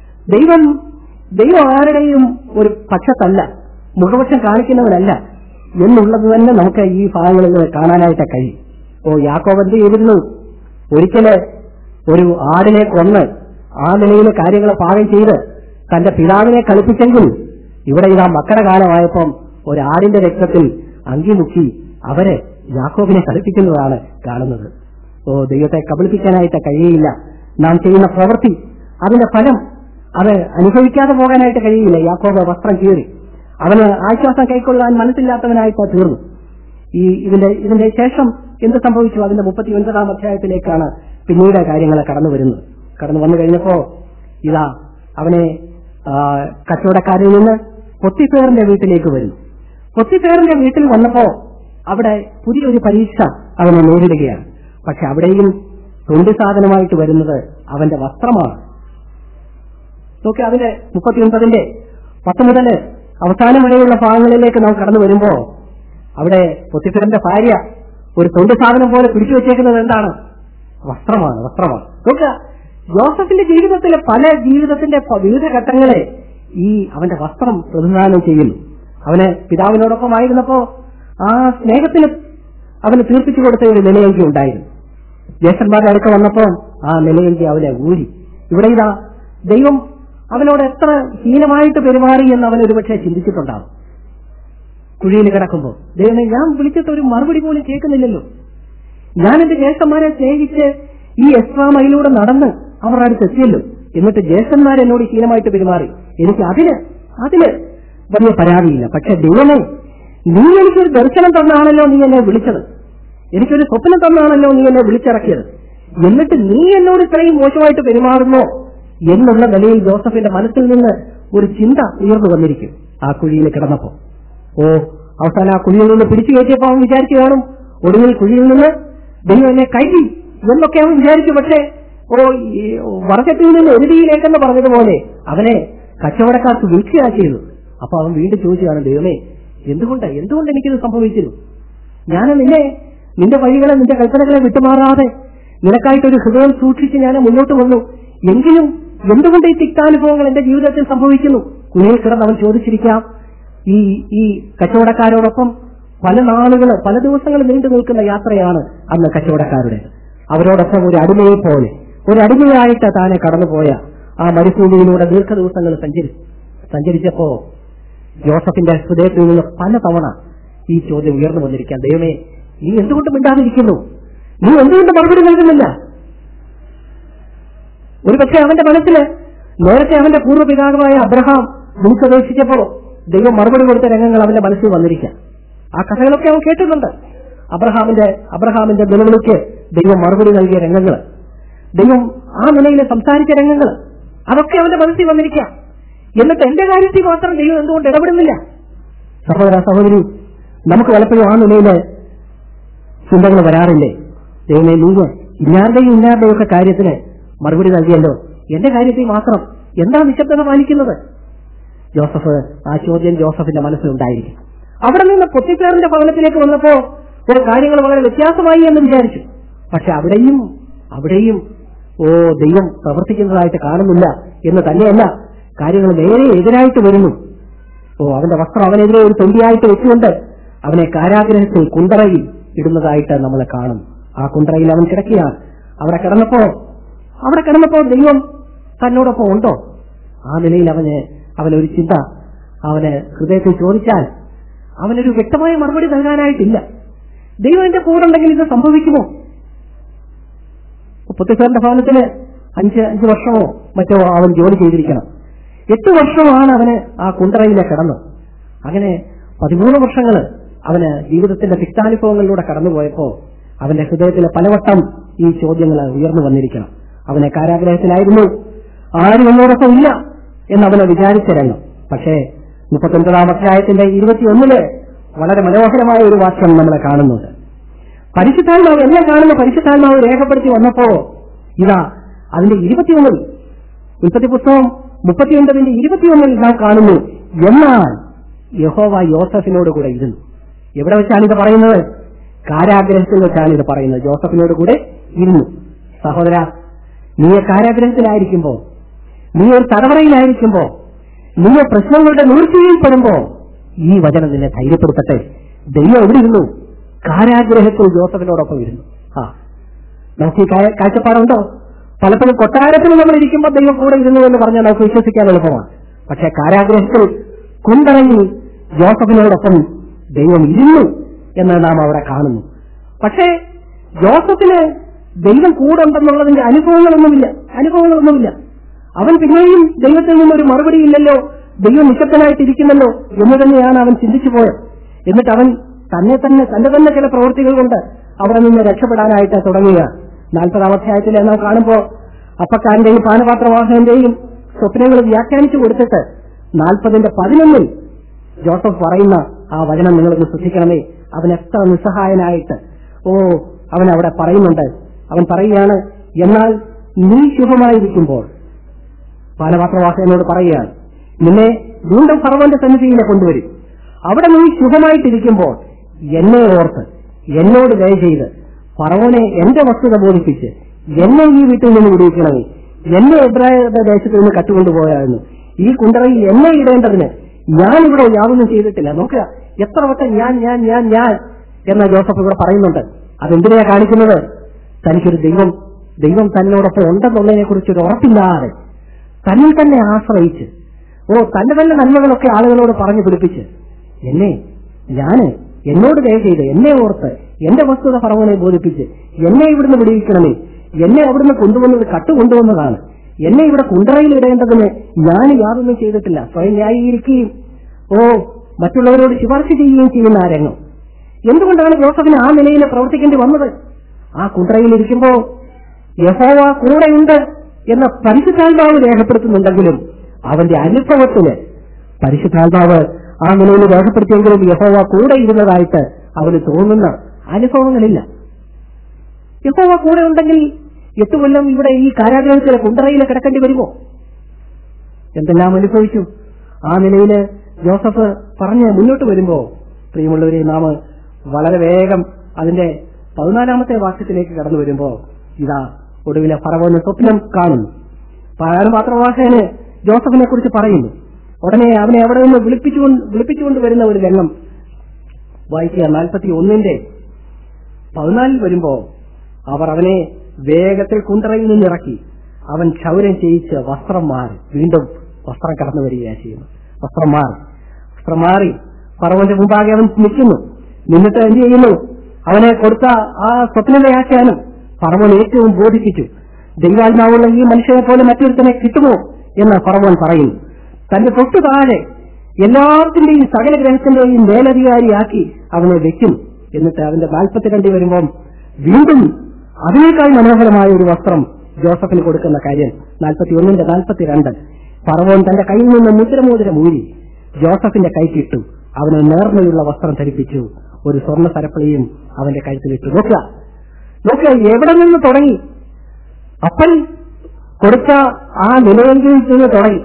ദൈവം ആരുടെയും ഒരു പക്ഷത്തല്ല, മുഖപക്ഷം കാണിക്കുന്നവരല്ല എന്നുള്ളത് തന്നെ നമുക്ക് ഈ ഭാഗങ്ങളിൽ കാണാനായിട്ട് കഴിയും. യാക്കോബ് എന്ത് ചെയ്തിരുന്നു? ഒരിക്കല് ഒരു ആടിനെ കൊന്ന് ആ നിലയിൽ കാര്യങ്ങൾ പാകം ചെയ്ത് തന്റെ പിതാവിനെ കളിപ്പിച്ചെങ്കിൽ ഇവിടെ ഇതാ മക്കളുടെ കാലമായപ്പം ഒരാടിന്റെ രക്തത്തിൽ അങ്കിമുക്കി അവരെ യാക്കോബിനെ കളിപ്പിക്കുന്നതാണ് കാണുന്നത്. ദൈവത്തെ കബളിപ്പിക്കാനായിട്ട് കഴിയില്ല. നാം ചെയ്യുന്ന പ്രവൃത്തി, അതിന്റെ ഫലം അത് അനുഭവിക്കാതെ പോകാനായിട്ട് കഴിയില്ല. യാക്കോബ് വസ്ത്രം കീറി. അവന് ആശ്വാസം കൈക്കൊള്ളാൻ മനസ്സില്ലാത്തവനായിട്ട് തീർന്നു. ഇതിന്റെ ശേഷം എന്ത് സംഭവിച്ചു? അതിന്റെ 39 അധ്യായത്തിലേക്കാണ് പിന്നീട് കാര്യങ്ങൾ കടന്നു വരുന്നത്. കടന്നു വന്നു കഴിഞ്ഞപ്പോ ഇതാ അവനെ കച്ചവടക്കാരിൽ നിന്ന് പൊത്തിഫേറിന്റെ വീട്ടിലേക്ക് വരുന്നു. പൊത്തിഫേറിന്റെ വീട്ടിൽ വന്നപ്പോ അവിടെ പുതിയൊരു പരീക്ഷ അവനെ നേരിടുകയാണ്. പക്ഷെ അവിടെയും തൊണ്ടി സാധനമായിട്ട് വരുന്നത് അവന്റെ വസ്ത്രമാണ്. നോക്കി, അതിന്റെ 39 10 മുതൽ അവസാനം വരെയുള്ള ഭാഗങ്ങളിലേക്ക് നാം കടന്നു വരുമ്പോ അവിടെ പൊത്തിഫേറിന്റെ ഭാര്യ ഒരു തൊണ്ടി സാധനം പോലെ പിടിച്ചു വെച്ചേക്കുന്നത് എന്താണ്? വസ്ത്രമാണ്. നോക്കുക, ജോസഫിന്റെ ജീവിതത്തിലെ ജീവിതത്തിന്റെ വിവിധ ഘട്ടങ്ങളെ അവന്റെ വസ്ത്രം പ്രതിനിധാനം ചെയ്യുന്നു. അവന് പിതാവിനോടൊപ്പമായിരുന്നപ്പോ ആ സ്നേഹത്തിന് അവന് തീർപ്പിച്ചു കൊടുത്ത ഒരു നിലയെങ്കിൽ ഉണ്ടായിരുന്നു. ജ്യേഷ്ഠന്മാരുടെ അടുക്ക വന്നപ്പോ ആ നിലയെങ്കിൽ അവനെ ഊരി. ഇവിടെ ഇതാ ദൈവം അവനോട് എത്ര ഹീനമായിട്ട് പെരുമാറി എന്ന് അവൻ ഒരുപക്ഷെ ചിന്തിച്ചിട്ടുണ്ടാവും. കുഴിയിൽ കിടക്കുമ്പോൾ ദൈവമേ, ഞാൻ വിളിച്ചിട്ട് ഒരു മറുപടി പോലും കേൾക്കുന്നില്ലല്ലോ. ഞാൻ എന്റെ ജ്യേഷ്ഠന്മാരെ സ്നേഹിച്ച് ഈ എസ്രാമയിലൂടെ നടന്ന് അവരുടെ അടുത്ത് എത്തിയല്ലോ. എന്നിട്ട് ജ്യേഷ്ഠന്മാർ എന്നോട് ഹീനമായിട്ട് പെരുമാറി. എനിക്ക് അതിന് വലിയ പരാതിയില്ല. പക്ഷെ ദൈവമേ, നീ എനിക്കൊരു ദർശനം തന്നാണല്ലോ നീ എന്നെ വിളിച്ചത്, എനിക്കൊരു സ്വപ്നം തന്നാണല്ലോ നീ എന്നെ വിളിച്ചിറക്കിയത്, എന്നിട്ട് നീ എന്നോട് ഇത്രയും മോശമായിട്ട് പെരുമാറുന്നോ എന്നുള്ള നിലയിൽ ജോസഫിന്റെ മനസ്സിൽ നിന്ന് ഒരു ചിന്ത ഉയർന്നു വന്നിരിക്കും ആ കുഴിയിൽ കിടന്നപ്പോ. അവസാനം ആ കുഴിയിൽ നിന്ന് പിടിച്ചു കയറ്റിയപ്പോ അവൻ വിചാരിച്ചു കാണും ഒടുവിൽ കുഴിയിൽ നിന്ന് ദൈവം എന്നെ കയറ്റി എന്നൊക്കെ അവൻ വിചാരിച്ചു. പക്ഷേ വർഷത്തിൽ നിന്ന് എരുതിയിലേക്കെന്ന് പറഞ്ഞതുപോലെ അവനെ കച്ചവടക്കാർക്ക് വിൽക്കുക ചെയ്തു. അപ്പൊ അവൻ വീണ്ടും ചോദിച്ചാണ്, ദൈവമേ, എന്തുകൊണ്ട് എനിക്കിത് സംഭവിച്ചിരുന്നു? ഞാൻ നിന്റെ വഴികളെ നിന്റെ കൽപ്പനകളെ വിട്ടുമാറാതെ നിനക്കായിട്ടൊരു ഹൃദയം സൂക്ഷിച്ച് ഞാൻ മുന്നോട്ട് വന്നു. എങ്കിലും എന്തുകൊണ്ട് ഈ തിക്താനുഭവങ്ങൾ എന്റെ ജീവിതത്തിൽ സംഭവിക്കുന്നു? കുഴിയിൽ കിടന്ന് അവൻ ചോദിച്ചിരിക്കാം. ഈ കച്ചവടക്കാരോടൊപ്പം പല ദിവസങ്ങൾ നീണ്ടു നിൽക്കുന്ന യാത്രയാണ് അന്ന് കച്ചവടക്കാരുടെ. അവരോടൊപ്പം ഒരു അടിമയെ പോലെ, ഒരു അടിമയായിട്ട് താനെ കടന്നുപോയ ആ മരുഭൂമിയിലൂടെ ദീർഘദിവസങ്ങൾ സഞ്ചരിച്ചപ്പോ ജോസഫിന്റെ ഹൃദയത്തിൽ നിന്ന് പല തവണ ഈ ചോദ്യം ഉയർന്നു വന്നിരിക്കാം. ദൈവമേ, നീ എന്തുകൊണ്ട് മിണ്ടാതിരിക്കുന്നു? നീ എന്തുകൊണ്ട് മറുപടി നൽകുന്നില്ല? ഒരുപക്ഷെ അവന്റെ മനസ്സില് നേരത്തെ അവന്റെ പൂർവ്വപിതാവായ അബ്രഹാം വിളിച്ചപേക്ഷിച്ചപ്പോ ദൈവം മറുപടി കൊടുത്ത രംഗങ്ങൾ അവന്റെ മനസ്സിൽ വന്നിരിക്കാം. ആ കഥകളൊക്കെ അവൻ കേട്ടിട്ടുണ്ട്. അബ്രഹാമിന്റെ നിലവിളിക്ക് ദൈവം മറുപടി നൽകിയ രംഗങ്ങൾ, ദൈവം ആ നിലയിൽ സംസാരിച്ച രംഗങ്ങൾ, അതൊക്കെ അവന്റെ മനസ്സിൽ വന്നിരിക്കാം. എന്നിട്ട് എന്റെ കാര്യത്തിൽ മാത്രം ദൈവം എന്തുകൊണ്ട് ഇടപെടുന്നില്ല? സഹോദരി, നമുക്ക് പലപ്പോഴും ആ നിലയില് ചിന്തകൾ വരാറില്ലേ? ദൈവമേ, നീ ഇന്നാരുടെയും ഒക്കെ കാര്യത്തിന് മറുപടി നൽകിയല്ലോ, എന്റെ കാര്യത്തിൽ മാത്രം എന്താ നിശബ്ദത പാലിക്കുന്നത്? ആ ചോദ്യം ജോസഫിന്റെ മനസ്സിലുണ്ടായിരിക്കും. അവിടെ നിന്ന് പൊത്തിഫേറിന്റെ ഭവനത്തിലേക്ക് വന്നപ്പോ ചില കാര്യങ്ങൾ വളരെ വ്യത്യാസമായി എന്ന് വിചാരിച്ചു. പക്ഷെ അവിടെയും ദൈവം പ്രവർത്തിക്കുന്നതായിട്ട് കാണുന്നില്ല എന്ന് തന്നെയല്ല, കാര്യങ്ങൾ നേരെ എതിരായിട്ട് വരുന്നു. അവന്റെ വസ്ത്രം അവനെതിരെ ഒരു തൊണ്ടിയായിട്ട് വെച്ചുകൊണ്ട് അവനെ കാരാഗ്രഹത്തിൽ കുണ്ടറയിൽ ഇടുന്നതായിട്ട് നമ്മൾ കാണും. ആ കുണ്ടറയിൽ അവൻ കിടക്കുകയാണ്. അവിടെ കിടന്നപ്പോ ദൈവം തന്നോടൊപ്പം ഉണ്ടോ? ആ നിലയിൽ അവനൊരു ചിന്ത അവന് ഹൃദയത്തിൽ ചോദിച്ചാൽ അവനൊരു വ്യക്തമായ മറുപടി നൽകാനായിട്ടില്ല. ദൈവം എന്റെ കൂടെ ഉണ്ടെങ്കിൽ ഇത് സംഭവിക്കുമോ? പൊത്തിഫേറിന്റെ ഭവനത്തിന് 5 വർഷമോ മറ്റോ അവൻ ജോലി ചെയ്തിരിക്കണം. 8 വർഷമാണ് അവന് ആ കുണ്ടറയിലെ കിടന്നത്. അങ്ങനെ 13 വർഷങ്ങൾ അവന് ജീവിതത്തിന്റെ തിക്താനുഭവങ്ങളിലൂടെ കടന്നുപോയപ്പോ അവന്റെ ഹൃദയത്തിലെ പലവട്ടം ഈ ചോദ്യങ്ങൾ ഉയർന്നു വന്നിരിക്കണം. അവനെ കാരാഗ്രഹത്തിലായിരുന്നു, ആരും എന്നോടൊപ്പം ഇല്ല എന്നവനെ വിചാരിച്ച രംഗം. പക്ഷേ 39 അധ്യായത്തിന്റെ 21 വളരെ മനോഹരമായ ഒരു വാക്യം നമ്മളെ കാണുന്നുണ്ട്. പരിശുദ്ധാത്മാവ് എല്ലാം കാണുന്ന പരിശുദ്ധാത്മാവ് രേഖപ്പെടുത്തി വന്നപ്പോ ഇതാ അതിന്റെ 21 ഉൽപ്പത്തി പുസ്തകം 39ന്റെ 21 നാം കാണുന്നു, എന്നാൽ യഹോവ യോസഫിനോട് കൂടെ ഇരുന്നു. എവിടെ വെച്ചാണ് ഇത് പറയുന്നത്? കാരാഗ്രഹത്തിൽ വെച്ചാണ് ഇത് പറയുന്നത്. ജോസഫിനോട് കൂടെ ഇരുന്നു. സഹോദര, നീ കാരാഗ്രഹത്തിലായിരിക്കുമ്പോ, നീ ഒരു തടവറയിലായിരിക്കുമ്പോ, നീ പ്രശ്നങ്ങളുടെ നീർച്ചയിൽ പെടുമ്പോ ഈ വചനം നിന്നെ ധൈര്യപ്പെടുത്തട്ടെ. ദൈവം എവിടെ ഇരുന്നു? കാരാഗ്രഹത്തിൽ ജോസഫിനോടൊപ്പം ഇരുന്നു. നമുക്ക് ഈ കാഴ്ചപ്പാടുണ്ടോ? പലപ്പോഴും കൊട്ടാരത്തിൽ നമ്മൾ ഇരിക്കുമ്പോൾ ദൈവം കൂടെ ഇരുന്നു എന്ന് പറഞ്ഞാൽ നമുക്ക് വിശ്വസിക്കാൻ എളുപ്പമാണ്. പക്ഷെ കാരാഗ്രഹത്തിൽ കുണ്ടറയിൽ ജോസഫിനോടൊപ്പം ദൈവം ഇരുന്നു എന്ന് നാം അവിടെ കാണുന്നു. പക്ഷേ ജോസഫിന് ദൈവം കൂടെ ഉണ്ടെന്നുള്ളതിന്റെ അനുഭവങ്ങളൊന്നുമില്ല. അവൻ പിന്നെയും ദൈവത്തിൽ നിന്നൊരു മറുപടി ഇല്ലല്ലോ, ദൈവം നിശബ്ദനായിട്ടിരിക്കുന്നല്ലോ എന്ന് തന്നെയാണ് അവൻ ചിന്തിച്ചു പോയത്. എന്നിട്ട് അവൻ തന്റെ തന്നെ ചില പ്രവൃത്തികൾ കൊണ്ട് അവിടെ നിന്ന് രക്ഷപ്പെടാനായിട്ട് തുടങ്ങുക. 40-ാം അധ്യായത്തിൽ നാം കാണുമ്പോൾ അപ്പക്കാരന്റെയും പാനപാത്രവാഹകന്റെയും സ്വപ്നങ്ങൾ വ്യാഖ്യാനിച്ചു കൊടുത്തിട്ട് 40-11 ജോസഫ് പറയുന്ന ആ വചനം നിങ്ങളൊന്ന് ശ്രദ്ധിക്കണമേ. അവൻ എത്ര നിസ്സഹായനായിട്ട് അവൻ അവിടെ പറയുന്നുണ്ട്. അവൻ പറയുകയാണ്, എന്നാൽ നീ ശുഭമായിരിക്കുമ്പോൾ, പാനപാത്രവാഹകനോട് പറയുകയാണ്, നിന്നെ വീണ്ടും ഫറവോന്റെ സന്നിധിയിലെ കൊണ്ടുവരും. അവിടെ നീ ശുഭമായിട്ടിരിക്കുമ്പോൾ എന്നെ ഓർത്ത് എന്നോട് ദയ ചെയ്ത് ഫറവോനെ എന്റെ വസ്തുത ബോധിപ്പിച്ച് എന്നെ ഈ വീട്ടിൽ നിന്ന് വിടുവിക്കണമേ. എന്നെ എബ്രായരുടെ ദേശത്ത് നിന്ന് കട്ടുകൊണ്ടുപോയായിരുന്നു. ഈ കുണ്ടറയിൽ എന്നെ ഇടേണ്ടതിന് ഞാൻ ഇവിടെ യാതൊന്നും ചെയ്തിട്ടില്ല. നോക്കുക, എത്ര വട്ടം ഞാൻ ഞാൻ ഞാൻ ഞാൻ എന്ന ജോസഫ് ഇവിടെ പറയുന്നുണ്ട്. അതെന്തിനാ കാണിക്കുന്നത്? തനിക്കൊരു ദൈവം തന്നോടൊപ്പം ഉണ്ടെന്നുള്ളതിനെ കുറിച്ചൊരു ഉറപ്പില്ലാതെ തന്നിൽ തന്നെ ആശ്രയിച്ച് തന്റെ തന്നെ നന്മകളൊക്കെ ആളുകളോട് പറഞ്ഞു പിടിപ്പിച്ച് എന്നോട് ദയ ചെയ്ത് എന്നെ ഓർത്ത് എന്റെ വസ്തുത ഫറവോനെ ബോധിപ്പിച്ച് എന്നെ ഇവിടുന്ന് വിടുവിക്കണമേ. എന്നെ അവിടുന്ന് കൊണ്ടുവന്നത് കട്ടുകൊണ്ടുവന്നതാണ്. എന്നെ ഇവിടെ കുണ്ടറയിൽ ഇടേണ്ടതിന് ഞാൻ യാതൊന്നും ചെയ്തിട്ടില്ല. സ്വയം ന്യായീകരിക്കുകയും മറ്റുള്ളവരോട് ശുപാർശ ചെയ്യുകയും ചെയ്യുന്ന ആ രംഗം. എന്തുകൊണ്ടാണ് ജോസഫിന് ആ നിലയിൽ പ്രവർത്തിക്കേണ്ടി വന്നത്? ആ കുണ്ടറയിലിരിക്കുമ്പോ യഹോവ കൂടെയുണ്ട് എന്ന പരിശുദ്ധാത്മാവ് രേഖപ്പെടുത്തുന്നുണ്ടെങ്കിലും അവന്റെ അനുഭവത്തിന് പരിശുദ്ധാത്മാവ് ആ നിലയിൽ രേഖപ്പെടുത്തിയെങ്കിലും യഹോവ കൂടെ ഇരുന്നതായിട്ട് അവന് തോന്നുന്ന അനുഭവങ്ങളില്ല. യഹോവ കൂടെ ഉണ്ടെങ്കിൽ 8 കൊല്ലം ഇവിടെ ഈ കാരാഗ്രഹത്തിലെ കുണ്ടറയിൽ കിടക്കേണ്ടി വരുമോ? എന്തെല്ലാം അനുഭവിച്ചു. ആ നിലയിൽ ജോസഫ് പറഞ്ഞ് മുന്നോട്ട് വരുമ്പോ, പ്രിയമുള്ളവരെ, നാം വളരെ വേഗം അതിന്റെ 14-ാമത്തെ വാക്യത്തിലേക്ക് കടന്നു വരുമ്പോ ഇതാ ഒടുവിലെ ഫറവോന് സ്വപ്നം കാണുന്നു. പാനപാത്രവാഹകന് ജോസഫിനെ കുറിച്ച് പറയുന്നു. ഉടനെ അവനെ അവിടെ നിന്ന് വിളിപ്പിച്ചുകൊണ്ട് വരുന്ന ഒരു രംഗം വായിക്കുക. 41-14 വരുമ്പോ അവർ അവനെ വേഗത്തിൽ കുണ്ടറയിൽ നിന്നിറക്കി അവൻ ക്ഷൗരം ചെയ്യിച്ച് വസ്ത്രം മാറി വീണ്ടും വസ്ത്രം കടന്നു വരികയാണ് ചെയ്യുന്നത്. വസ്ത്രം മാറി ഫറവോന്റെ മുമ്പാകെ അവൻ നിൽക്കുന്നു. നിന്നിട്ട് എന്ത് ചെയ്യുന്നു? അവനെ കൊടുത്ത ആ സ്വപ്നവ്യാഖ്യാനം ഫറവോൻ ഏറ്റവും ബോധിപ്പിച്ചു. ദൈവാത്മാവുള്ള ഈ മനുഷ്യനെ പോലെ മറ്റൊരുത്തനെ കിട്ടുമോ എന്ന് ഫറവോൻ പറയുന്നു. തന്റെ തൊട്ടു താഴെ എല്ലാത്തിന്റെയും സകല ഗ്രഹത്തിന്റെയും മേലധികാരിയാക്കി അവനെ വെക്കും. എന്നിട്ട് അവന്റെ 42 വരുമ്പം വീണ്ടും അതിനേക്കാൾ മനോഹരമായ ഒരു വസ്ത്രം ജോസഫിന് കൊടുക്കുന്ന കാര്യം 41-42 ഫറവോൻ തന്റെ കയ്യിൽ നിന്ന് മുദ്രമോതിരം ഊരി ജോസഫിന്റെ കൈക്കിട്ടു. അവനെ നേർമയുള്ള വസ്ത്രം ധരിപ്പിച്ചു. ഒരു സ്വർണ്ണ സരപ്പളിയും അവന്റെ കഴുത്തിലിട്ടു. നോക്കുക എവിടെ നിന്ന് തുടങ്ങി? അപ്പൻ കൊടുത്ത ആ നിലയെങ്കിൽ നിന്ന്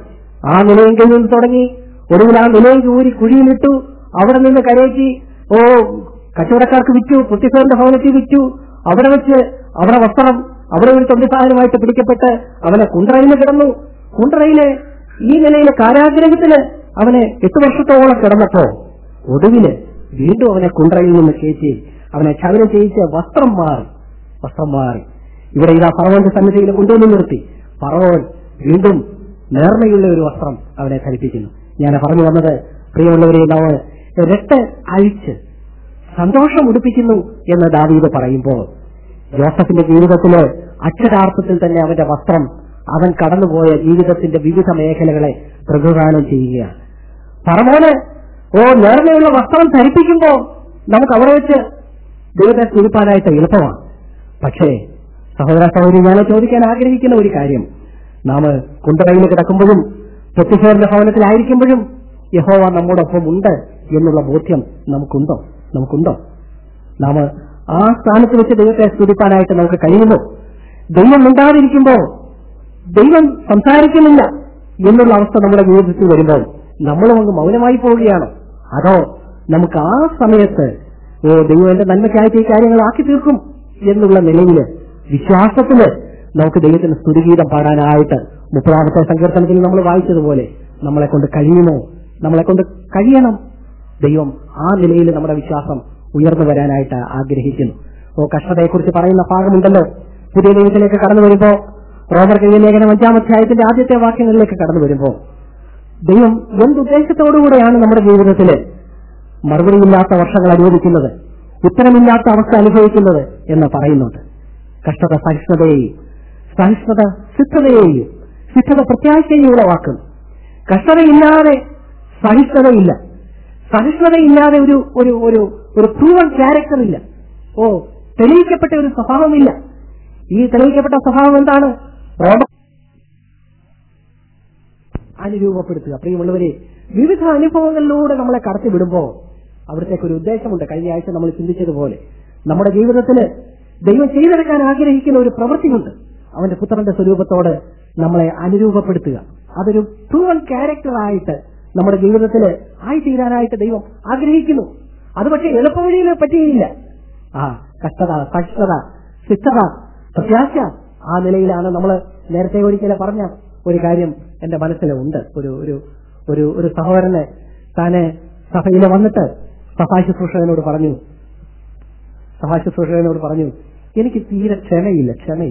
തുടങ്ങി ഒടുവിൽ ആ നിലയിൽ ഊരി കുഴിയിലിട്ടു. അവിടെ നിന്ന് കരയേറ്റി കച്ചവടക്കാർക്ക് വിറ്റു. പുത്തിഫേറിന്റെ ഭവനത്തിൽ വിറ്റു. അവിടെ വെച്ച് അവിടെ വസ്ത്രം അവിടെ ഒരു തൊണ്ടിസാധനമായിട്ട് പിടിക്കപ്പെട്ട് അവനെ കുണ്ടറയിൽ കിടന്നു. കുണ്ടറയിലെ ഈ നിലയിലെ കാരാഗ്രഹത്തിന് അവനെ 8 വർഷത്തോളം കിടന്നപ്പോ ഒടുവില് വീണ്ടും അവനെ കുണ്ടറയിൽ നിന്ന് കയറ്റി അവനെ ക്ഷൗരം ചെയ്യിച്ച് വസ്ത്രം മാറി ഇവിടെ ഇതാ ഫറവോന്റെ സന്നിധിയിൽ കൊണ്ടുവന്ന് നിർത്തി. ഫറവോൻ വീണ്ടും നേർമയുള്ള ഒരു വസ്ത്രം അവനെ ധരിപ്പിക്കുന്നു. ഞാൻ പറഞ്ഞു വന്നത്, പ്രിയമുള്ളവരെ, നാം രക്ത അഴിച്ച് സന്തോഷം ഉടുപ്പിക്കുന്നു എന്ന് ദാവീദ് പറയുമ്പോൾ ജോസഫിന്റെ ജീവിതത്തില് അക്ഷരാർത്ഥത്തിൽ തന്നെ അവന്റെ വസ്ത്രം അവൻ കടന്നുപോയ ജീവിതത്തിന്റെ വിവിധ മേഖലകളെ പ്രതിദാനം ചെയ്യുകയാണ്. ഫറവോന് നേർമയുള്ള വസ്ത്രം ധരിപ്പിക്കുമ്പോ നമുക്ക് അവിടെ വെച്ച് ദൈവത്തെ സ്തുതിപ്പാനായിട്ട് എളുപ്പമാണ്. പക്ഷേ സഹോദര സഹോദരി, ഞാൻ ചോദിക്കാൻ ആഗ്രഹിക്കുന്ന ഒരു കാര്യം, നാം കുണ്ടറയിൽ കിടക്കുമ്പോഴും പൊത്തിഫേറിന്റെ ഭവനത്തിലായിരിക്കുമ്പോഴും യഹോവ നമ്മോടൊപ്പം ഉണ്ട് എന്നുള്ള ബോധ്യം നമുക്കുണ്ടോ? നാം ആ സ്ഥാനത്ത് വെച്ച് ദൈവത്തെ സ്തുതിപ്പാനായിട്ട് നമുക്ക് കഴിയുന്നു. ദൈവം ഉണ്ടാതിരിക്കുമ്പോൾ ദൈവം സംസാരിക്കുന്നില്ല എന്നുള്ള അവസ്ഥ നമ്മുടെ ജീവിതത്തിൽ വരുമ്പോൾ നമ്മളും അങ്ങ് മൗനമായി പോവുകയാണോ? അതോ നമുക്ക് ആ സമയത്ത് ദൈവം എന്റെ നന്മയ്ക്കായിട്ട് ഈ കാര്യങ്ങൾ ആക്കി തീർക്കും എന്നുള്ള നിലയിൽ വിശ്വാസത്തില് നമുക്ക് ദൈവത്തിന് സ്തുതിഗീതം പാടാനായിട്ട് 30-ാമത്തെ സങ്കീർത്തനത്തിൽ നമ്മൾ വായിച്ചതുപോലെ നമ്മളെ കൊണ്ട് കഴിയുമോ? നമ്മളെ കൊണ്ട് കഴിയണം. ദൈവം ആ നിലയിൽ നമ്മുടെ വിശ്വാസം ഉയർന്നു വരാനായിട്ട് ആഗ്രഹിക്കുന്നു. കഷ്ടതയെക്കുറിച്ച് പറയുന്ന ഭാഗമുണ്ടല്ലോ. പുതിയ ദൈവത്തിലേക്ക് കടന്നു വരുമ്പോ, റോമർക്ക് ലേഖനം 5-ാം അധ്യായത്തിന്റെ ആദ്യത്തെ വാക്യങ്ങളിലേക്ക് കടന്നു വരുമ്പോ, ദൈവം എന്തുദ്ദേശത്തോടുകൂടെയാണ് നമ്മുടെ ജീവിതത്തിൽ മറുപടിയില്ലാത്ത വർഷങ്ങൾ അനുവദിക്കുന്നത്, ഉത്തരമില്ലാത്ത അവസ്ഥ അനുഭവിക്കുന്നത് എന്ന് പറയുന്നുണ്ട്. കഷ്ടത സഹിഷ്ണുതയെയും, സഹിഷ്ണുത സിദ്ധതയെയും, സിദ്ധത പ്രത്യാശയെയും ഉളവാക്കും. കഷ്ടതയില്ലാതെ സഹിഷ്ണുതയില്ല, സഹിഷ്ണുതയില്ലാതെ ഒരു ഒരു ഒരു ഒരു പ്രൂവൺ ക്യാരക്ടർ ഇല്ല. തെളിയിക്കപ്പെട്ട ഒരു സ്വഭാവമില്ല. ഈ തെളിയിക്കപ്പെട്ട സ്വഭാവം എന്താണ്? അനുരൂപപ്പെടുത്തുക. പ്രിയമുള്ളവരെ, വിവിധ അനുഭവങ്ങളിലൂടെ നമ്മളെ കടത്തിവിടുമ്പോ അവിടത്തേക്ക് ഒരു ഉദ്ദേശമുണ്ട്. കഴിഞ്ഞ ആഴ്ച നമ്മൾ ചിന്തിച്ചതുപോലെ നമ്മുടെ ജീവിതത്തിൽ ദൈവം ചെയ്തെടുക്കാൻ ആഗ്രഹിക്കുന്ന ഒരു പ്രവൃത്തിയുണ്ട്. അവന്റെ പുത്രന്റെ സ്വരൂപത്തോട് നമ്മളെ അനുരൂപപ്പെടുത്തുക. അതൊരു പ്രൂവൺ ക്യാരക്ടറായിട്ട് നമ്മുടെ ജീവിതത്തിൽ ആയിത്തീരാനായിട്ട് ദൈവം ആഗ്രഹിക്കുന്നു. അത് പക്ഷേ എളുപ്പവഴിയിൽ പറ്റുകയില്ല. കഷ്ടത, സഹിഷ്ണുത, സിദ്ധത, പ്രത്യാശ, ആ നിലയിലാണ് നമ്മൾ നേരത്തെ ഒരിക്കലും പറഞ്ഞ ഒരു കാര്യം എന്റെ മനസ്സിലുണ്ട്. ഒരു സഹോദരന് താനെ സഭയിൽ വന്നിട്ട് സഭാശുശ്രൂഷകനോട് പറഞ്ഞു, എനിക്ക് തീരെ ക്ഷമയില്ല,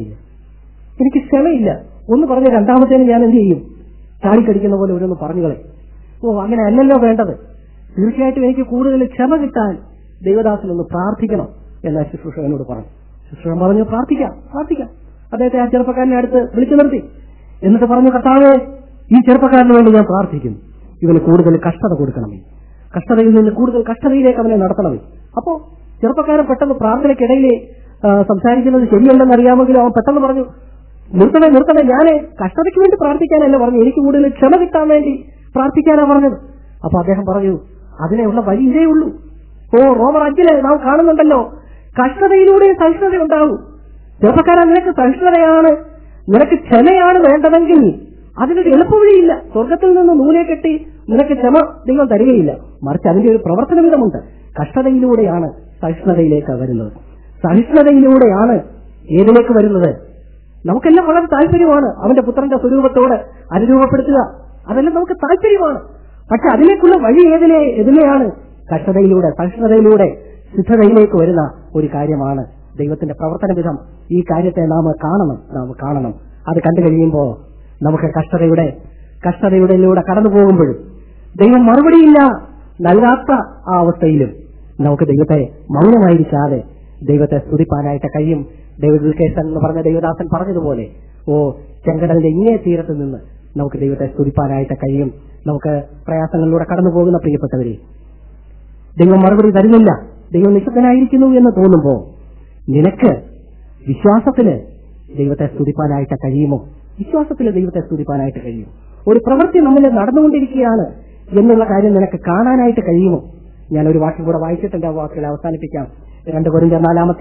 എനിക്ക് ക്ഷമയില്ല. ഒന്ന് പറഞ്ഞ രണ്ടാമത്തേന് ഞാൻ എന്ത് ചെയ്യും? ചാടിക്കടിക്കുന്ന പോലെ ഓരോന്ന് പറഞ്ഞുകളെ. അങ്ങനെ അല്ലല്ലോ വേണ്ടത്. തീർച്ചയായിട്ടും എനിക്ക് കൂടുതൽ ക്ഷമ കിട്ടാൻ ദൈവദാസനൊന്ന് പ്രാർത്ഥിക്കണം എന്ന് ശുശ്രൂഷകനോട് പറഞ്ഞു. ശുശ്രൂഷകൻ പറഞ്ഞു, പ്രാർത്ഥിക്കാം. അദ്ദേഹത്തെ ആ ചെറുപ്പക്കാരനെ അടുത്ത് വിളിച്ചു നിർത്തി. എന്നിട്ട് പറഞ്ഞു, കർത്താവേ, ഈ ചെറുപ്പക്കാരന് വേണ്ടി ഞാൻ പ്രാർത്ഥിക്കുന്നു. ഇവന് കൂടുതൽ കഷ്ടത കൊടുക്കണമേ, കഷ്ടതയിൽ നിന്ന് കൂടുതൽ കഷ്ടതയിലേക്ക് അവനെ നടത്തണമേ. അപ്പോ ചെറുപ്പക്കാരൻ പെട്ടെന്ന് പ്രാർത്ഥനയ്ക്കിടയിൽ സംസാരിക്കുന്നത് ശരിയല്ലെന്ന് അറിയാമെങ്കിലും അവൻ പെട്ടെന്ന് പറഞ്ഞു, നിർത്തണേ, ഞാൻ കഷ്ടതയ്ക്ക് വേണ്ടി പ്രാർത്ഥിക്കാനല്ല പറഞ്ഞു, എനിക്ക് കൂടുതൽ ക്ഷമ കിട്ടാൻ വേണ്ടി പ്രാർത്ഥിക്കാനാ പറഞ്ഞത്. അപ്പൊ അദ്ദേഹം പറഞ്ഞു, അതിനുള്ള വഴി ഇതേ ഉള്ളൂ. റോമർ 5 നാം കാണുന്നുണ്ടല്ലോ, കഷ്ടതയിലൂടെ സഹിഷ്ണുത ഉണ്ടാവും. ചെറുപ്പക്കാരൻ, നിനക്ക് സഹിഷ്ണുതയാണ്, നിനക്ക് ക്ഷമയാണ് വേണ്ടതെങ്കിൽ അതിനൊരു എളുപ്പവഴിയില്ല. സ്വർഗത്തിൽ നിന്ന് നൂലെ കെട്ടി നിനക്ക് ക്ഷമ ദൈവം തരികയില്ല. മറിച്ച് അതിന്റെ ഒരു പ്രവർത്തന വിധമുണ്ട്. കഷ്ടതയിലൂടെയാണ് സഹിഷ്ണുതയിലേക്ക് വരുന്നത്. സഹിഷ്ണുതയിലൂടെയാണ് ഏതിലേക്ക് വരുന്നത്? നമുക്കെല്ലാം വളരെ താല്പര്യമാണ് അവന്റെ പുത്രന്റെ സ്വരൂപത്തോട് അനുരൂപപ്പെടുത്തുക. അതെല്ലാം നമുക്ക് താല്പര്യമാണ്. പക്ഷെ അതിലേക്കുള്ള വഴി എതിലെയാണ്? കഷ്ടതയിലൂടെ, സഹിഷ്ണുതയിലൂടെ സിദ്ധതയിലേക്ക് വരുന്ന ഒരു കാര്യമാണ് ദൈവത്തിന്റെ പ്രവർത്തന വിധം. ഈ കാര്യത്തെ നാം കാണണം. അത് കണ്ടു കഴിയുമ്പോൾ നമുക്ക് കഷ്ടതയിലൂടെ കടന്നു പോകുമ്പോഴും ദൈവം മറുപടിയില്ല നൽകാത്ത ആ അവസ്ഥയിലും നമുക്ക് ദൈവത്തെ മൗനമായിരിക്കാതെ ദൈവത്തെ സ്തുതിപ്പാനായിട്ട് കഴിയും. ഡേവിഡ് വിൽക്കേഴ്സൺ എന്ന് പറഞ്ഞ ദൈവദാസൻ പറഞ്ഞതുപോലെ, ചെങ്കടലിന്റെ ഇങ്ങേ തീരത്ത് നിന്ന് നമുക്ക് ദൈവത്തെ സ്തുതിപ്പാനായിട്ട് കഴിയും. നമുക്ക് പ്രയാസങ്ങളിലൂടെ കടന്നു പോകുന്ന പ്രിയപ്പെട്ടവരെ, ദൈവം മറുപടി തരുന്നില്ല, ദൈവം നിശബ്ദനായിരിക്കുന്നു എന്ന് തോന്നുമ്പോ നിനക്ക് വിശ്വാസത്തില് ദൈവത്തെ സ്തുതിപ്പാനായിട്ട് കഴിയുമോ? വിശ്വാസത്തില് ദൈവത്തെ സ്തുതിപ്പാനായിട്ട് കഴിയും. ഒരു പ്രവൃത്തി നമ്മളിൽ നടന്നുകൊണ്ടിരിക്കുകയാണ് എന്നുള്ള കാര്യം നിനക്ക് കാണാനായിട്ട് കഴിയുമോ? ഞാനൊരു വാക്യം കൂടെ വായിച്ചിട്ടുണ്ട്, ആ വാക്കുകൾ അവസാനിപ്പിക്കാം. 2 കൊരിന്ത്യർ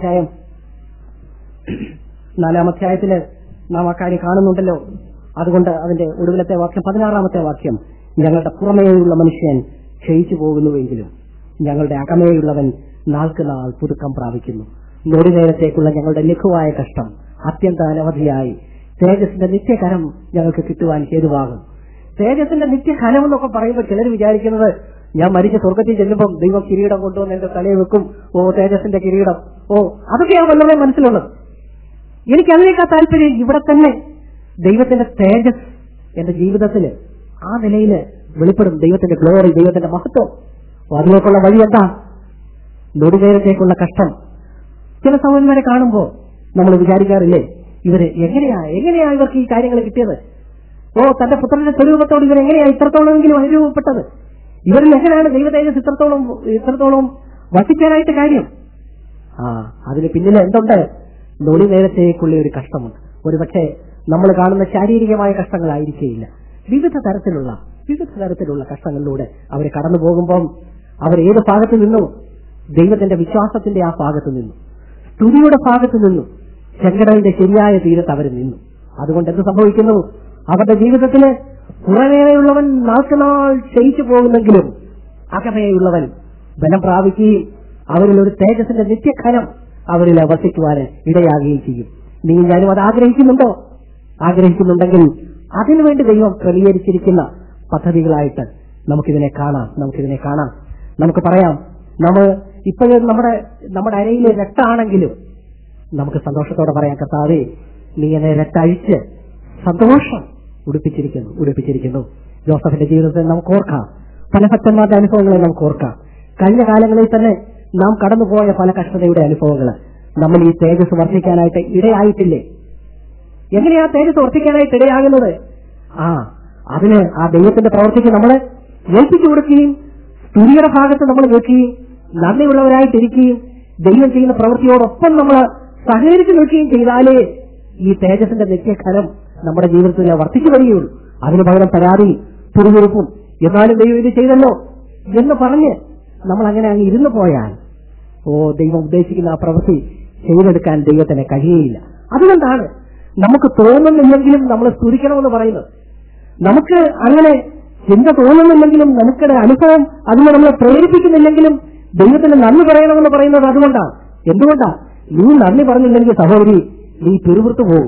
4-ാം അധ്യായത്തില് നാം ആ കാര്യം കാണുന്നുണ്ടല്ലോ. അതുകൊണ്ട് അതിന്റെ ഒടുവിലത്തെ വാക്യം 16-ാമത്തെ വാക്യം, ഞങ്ങളുടെ പുറമേയുള്ള മനുഷ്യൻ ക്ഷയിച്ചു പോകുന്നുവെങ്കിലും ഞങ്ങളുടെ അകമേയുള്ളവൻ നാൾക്ക് നാൾ പുതുക്കം പ്രാപിക്കുന്നു. നൊടിനേരത്തേക്കുള്ള ഞങ്ങളുടെ ലഘുവായ കഷ്ടം അത്യന്ത അനവധിയായി തേജസ്സിന്റെ നിത്യകരം ഞങ്ങൾക്ക് കിട്ടുവാൻ ഹേതുവാകും. തേജസ്സിന്റെ നിത്യകരം എന്നൊക്കെ പറയുമ്പോൾ ചിലർ വിചാരിക്കുന്നത് ഞാൻ മരിച്ച സ്വർഗത്തിൽ ചെല്ലുമ്പോൾ ദൈവം കിരീടം കൊണ്ടുവന്ന് എന്റെ തലയെ വെക്കും, തേജസ്സിന്റെ കിരീടം, അതൊക്കെയാണ് വല്ലവരെ മനസ്സിലുള്ളത്. എനിക്ക് അതിനേക്കാൾ താല്പര്യം ഇവിടെ തന്നെ ദൈവത്തിന്റെ തേജസ് എന്റെ ജീവിതത്തിൽ ആ നിലയിൽ വെളിപ്പെടും. ദൈവത്തിന്റെ ഗ്ലോറി, ദൈവത്തിന്റെ മഹത്വം. അതിലേക്കുള്ള വഴി എന്താ? നൊടിനേരത്തേക്കുള്ള കഷ്ടം. ചില സഹോദരന്മാരെ കാണുമ്പോൾ നമ്മൾ വിചാരിക്കാറില്ലേ, ഇവര് എങ്ങനെയാ ഇവർക്ക് ഈ കാര്യങ്ങൾ കിട്ടിയത്? തന്റെ പുത്രന്റെ സ്വരൂപത്തോട് ഇവരെങ്ങനെയാ ഇത്രത്തോളമെങ്കിലും അനുരൂപപ്പെട്ടത്? ഇവരിൽ എങ്ങനെയാണ് ദൈവ തേജസ് ഇത്രത്തോളം വസിക്കാനായിട്ട് കാര്യം? അതിന് പിന്നിൽ എന്തുണ്ട്? നൊടിനേരത്തേക്കുള്ള ഒരു കഷ്ടമുണ്ട്. ഒരുപക്ഷെ നമ്മൾ കാണുന്ന ശാരീരികമായ കഷ്ടങ്ങളായിരിക്കുകയില്ല. വിവിധ തരത്തിലുള്ള കഷ്ടങ്ങളിലൂടെ അവർ കടന്നു പോകുമ്പോൾ അവർ ഏത് ഭാഗത്ത് നിന്നും, ദൈവത്തിന്റെ വിശ്വാസത്തിന്റെ ആ ഭാഗത്ത് നിന്നും, സ്തുതിയുടെ ഭാഗത്ത് നിന്നും, ചെങ്കടലിന്റെ ശരിയായ തീരത്ത് അവർ നിന്നു. അതുകൊണ്ട് എന്ത് സംഭവിക്കുന്നു? അവരുടെ ജീവിതത്തിന് പുറമേയുള്ളവൻ നാൾക്കുനാൾ ക്ഷയിച്ചു പോകുന്നെങ്കിലും അകമേയുള്ളവൻ ബലം പ്രാപിക്കുകയും അവരിൽ ഒരു തേജസ്സിന്റെ നിത്യഖനം അവരിൽ വസിക്കുവാൻ ഇടയാകുകയും ചെയ്യും. നീ ഞാനും അത് ആഗ്രഹിക്കുന്നുണ്ടോ? ആഗ്രഹിക്കുന്നുണ്ടെങ്കിൽ അതിനുവേണ്ടി ദൈവം ക്രമീകരിച്ചിരിക്കുന്ന പദ്ധതികളായിട്ട് നമുക്കിതിനെ കാണാം. നമുക്ക് പറയാം, നമ്മൾ ഇപ്പോഴും നമ്മുടെ അരയിലെ രക്തമാണെങ്കിലും നമുക്ക് സന്തോഷത്തോടെ പറയാം, കർത്താവേ നീ എന്നെ രക്തഴിച്ച് സന്തോഷം ഉടുപ്പിച്ചിരിക്കുന്നു. ജോസഫിന്റെ ജീവിതത്തെ നമുക്ക് ഓർക്കാം, പല ഭക്തന്മാരുടെ അനുഭവങ്ങളെ നമുക്ക് ഓർക്കാം. കഴിഞ്ഞ കാലങ്ങളിൽ തന്നെ നാം കടന്നുപോയ പല കഷ്ടതയുടെ അനുഭവങ്ങൾ നമ്മൾ ഈ തേജസ് വർദ്ധിക്കാനായിട്ട് ഇടയായിട്ടില്ലേ? എങ്ങനെയാ തേജസ് വർദ്ധിക്കാനായിട്ട് ഇടയാകുന്നത്? അതിന് ആ ദൈവത്തിന്റെ പ്രവൃത്തിക്ക് നമ്മൾ ഏൽപ്പിച്ചു കൊടുക്കുകയും സ്തുതിയുടെ ഭാഗത്ത് നമ്മൾ നിൽക്കുകയും നന്ദിയുള്ളവരായിട്ടിരിക്കുകയും ദൈവം ചെയ്യുന്ന പ്രവൃത്തിയോടൊപ്പം നമ്മൾ സഹകരിച്ചു നിൽക്കുകയും ചെയ്താലേ ഈ തേജസ്സിന്റെ നിത്യഫലം നമ്മുടെ ജീവിതത്തിൽ വർദ്ധിച്ചു വരികയുള്ളൂ. അതിനു പകരം പരാതിയും പിറുപിറുപ്പും എന്നാലും ദൈവം ഇത് ചെയ്തല്ലോ എന്ന് പറഞ്ഞ് നമ്മൾ അങ്ങനെ അങ്ങ് ഇരുന്നു പോയാൽ ദൈവം ഉദ്ദേശിക്കുന്ന ആ പ്രവൃത്തി ചെയ്തെടുക്കാൻ ദൈവത്തിന് കഴിയുകയില്ല. അതുകൊണ്ടാണ് നമുക്ക് തോന്നുന്നില്ലെങ്കിലും നമ്മൾ സ്തുതിക്കണമെന്ന് പറയുന്നത്. നമുക്ക് അങ്ങനെ ചിന്ത തോന്നുന്നില്ലെങ്കിലും നമുക്കിടെ അനുഭവം അതിനെ നമ്മളെ പ്രേരിപ്പിക്കുന്നില്ലെങ്കിലും ദൈവത്തിന് നന്ദി പറയണമെന്ന് പറയുന്നത് അതുകൊണ്ടാണ്. എന്തുകൊണ്ടാ? നീ നന്ദി പറഞ്ഞില്ലെങ്കിൽ സഹോദരി നീ പിറുപിറുത്തു പോകും.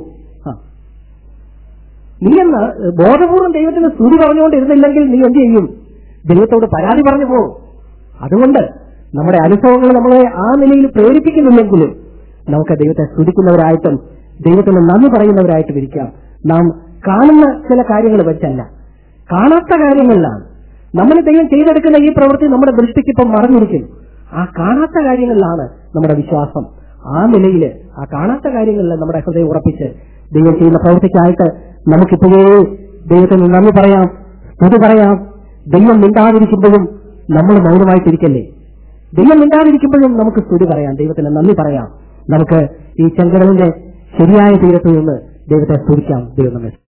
നീ എന്ന് ബോധപൂർവം ദൈവത്തിന് സ്തുതി പറഞ്ഞുകൊണ്ടിരുന്നില്ലെങ്കിൽ നീ എന്ത് ചെയ്യും? ദൈവത്തോട് പരാതി പറഞ്ഞു പോകും. അതുകൊണ്ട് നമ്മുടെ അനുഭവങ്ങൾ നമ്മളെ ആ നിലയിൽ പ്രേരിപ്പിക്കുന്നില്ലെങ്കിലും നമുക്ക് ദൈവത്തെ സ്തുതിക്കുന്നവരായിട്ടും ദൈവത്തിന് നന്ദി പറയുന്നവരായിട്ടും ഇരിക്കാം. നാം കാണുന്ന ചില കാര്യങ്ങൾ വെച്ചല്ല, കാണാത്ത കാര്യങ്ങളിലാണ് നമ്മൾ ദൈവം ചെയ്തെടുക്കുന്ന ഈ പ്രവൃത്തി നമ്മുടെ ദൃഷ്ടിക്ക് ഇപ്പം മറഞ്ഞിരിക്കുന്നു. ആ കാണാത്ത കാര്യങ്ങളിലാണ് നമ്മുടെ വിശ്വാസം. ആ നിലയിൽ ആ കാണാത്ത കാര്യങ്ങളിൽ നമ്മുടെ ഹൃദയം ഉറപ്പിച്ച് ദൈവം ചെയ്യുന്ന പ്രവൃത്തിക്കായിട്ട് നമുക്കിപ്പോഴേ ദൈവത്തിന് നന്ദി പറയാം, സ്തുതി പറയാം. ദൈവം മിണ്ടാതിരിക്കുമ്പോഴും നമ്മൾ മൗനമായിട്ടിരിക്കല്ലേ? ദൈവം മിണ്ടാതിരിക്കുമ്പോഴും നമുക്ക് സ്തുതി പറയാം, ദൈവത്തിന് നന്ദി പറയാം. നമുക്ക് ഈ ചെങ്കടലിന്റെ ശരിയായ തീരത്ത് നിന്ന് ദൈവത്തെ സ്തുതിക്കാം. ദൈവം നമ്മെ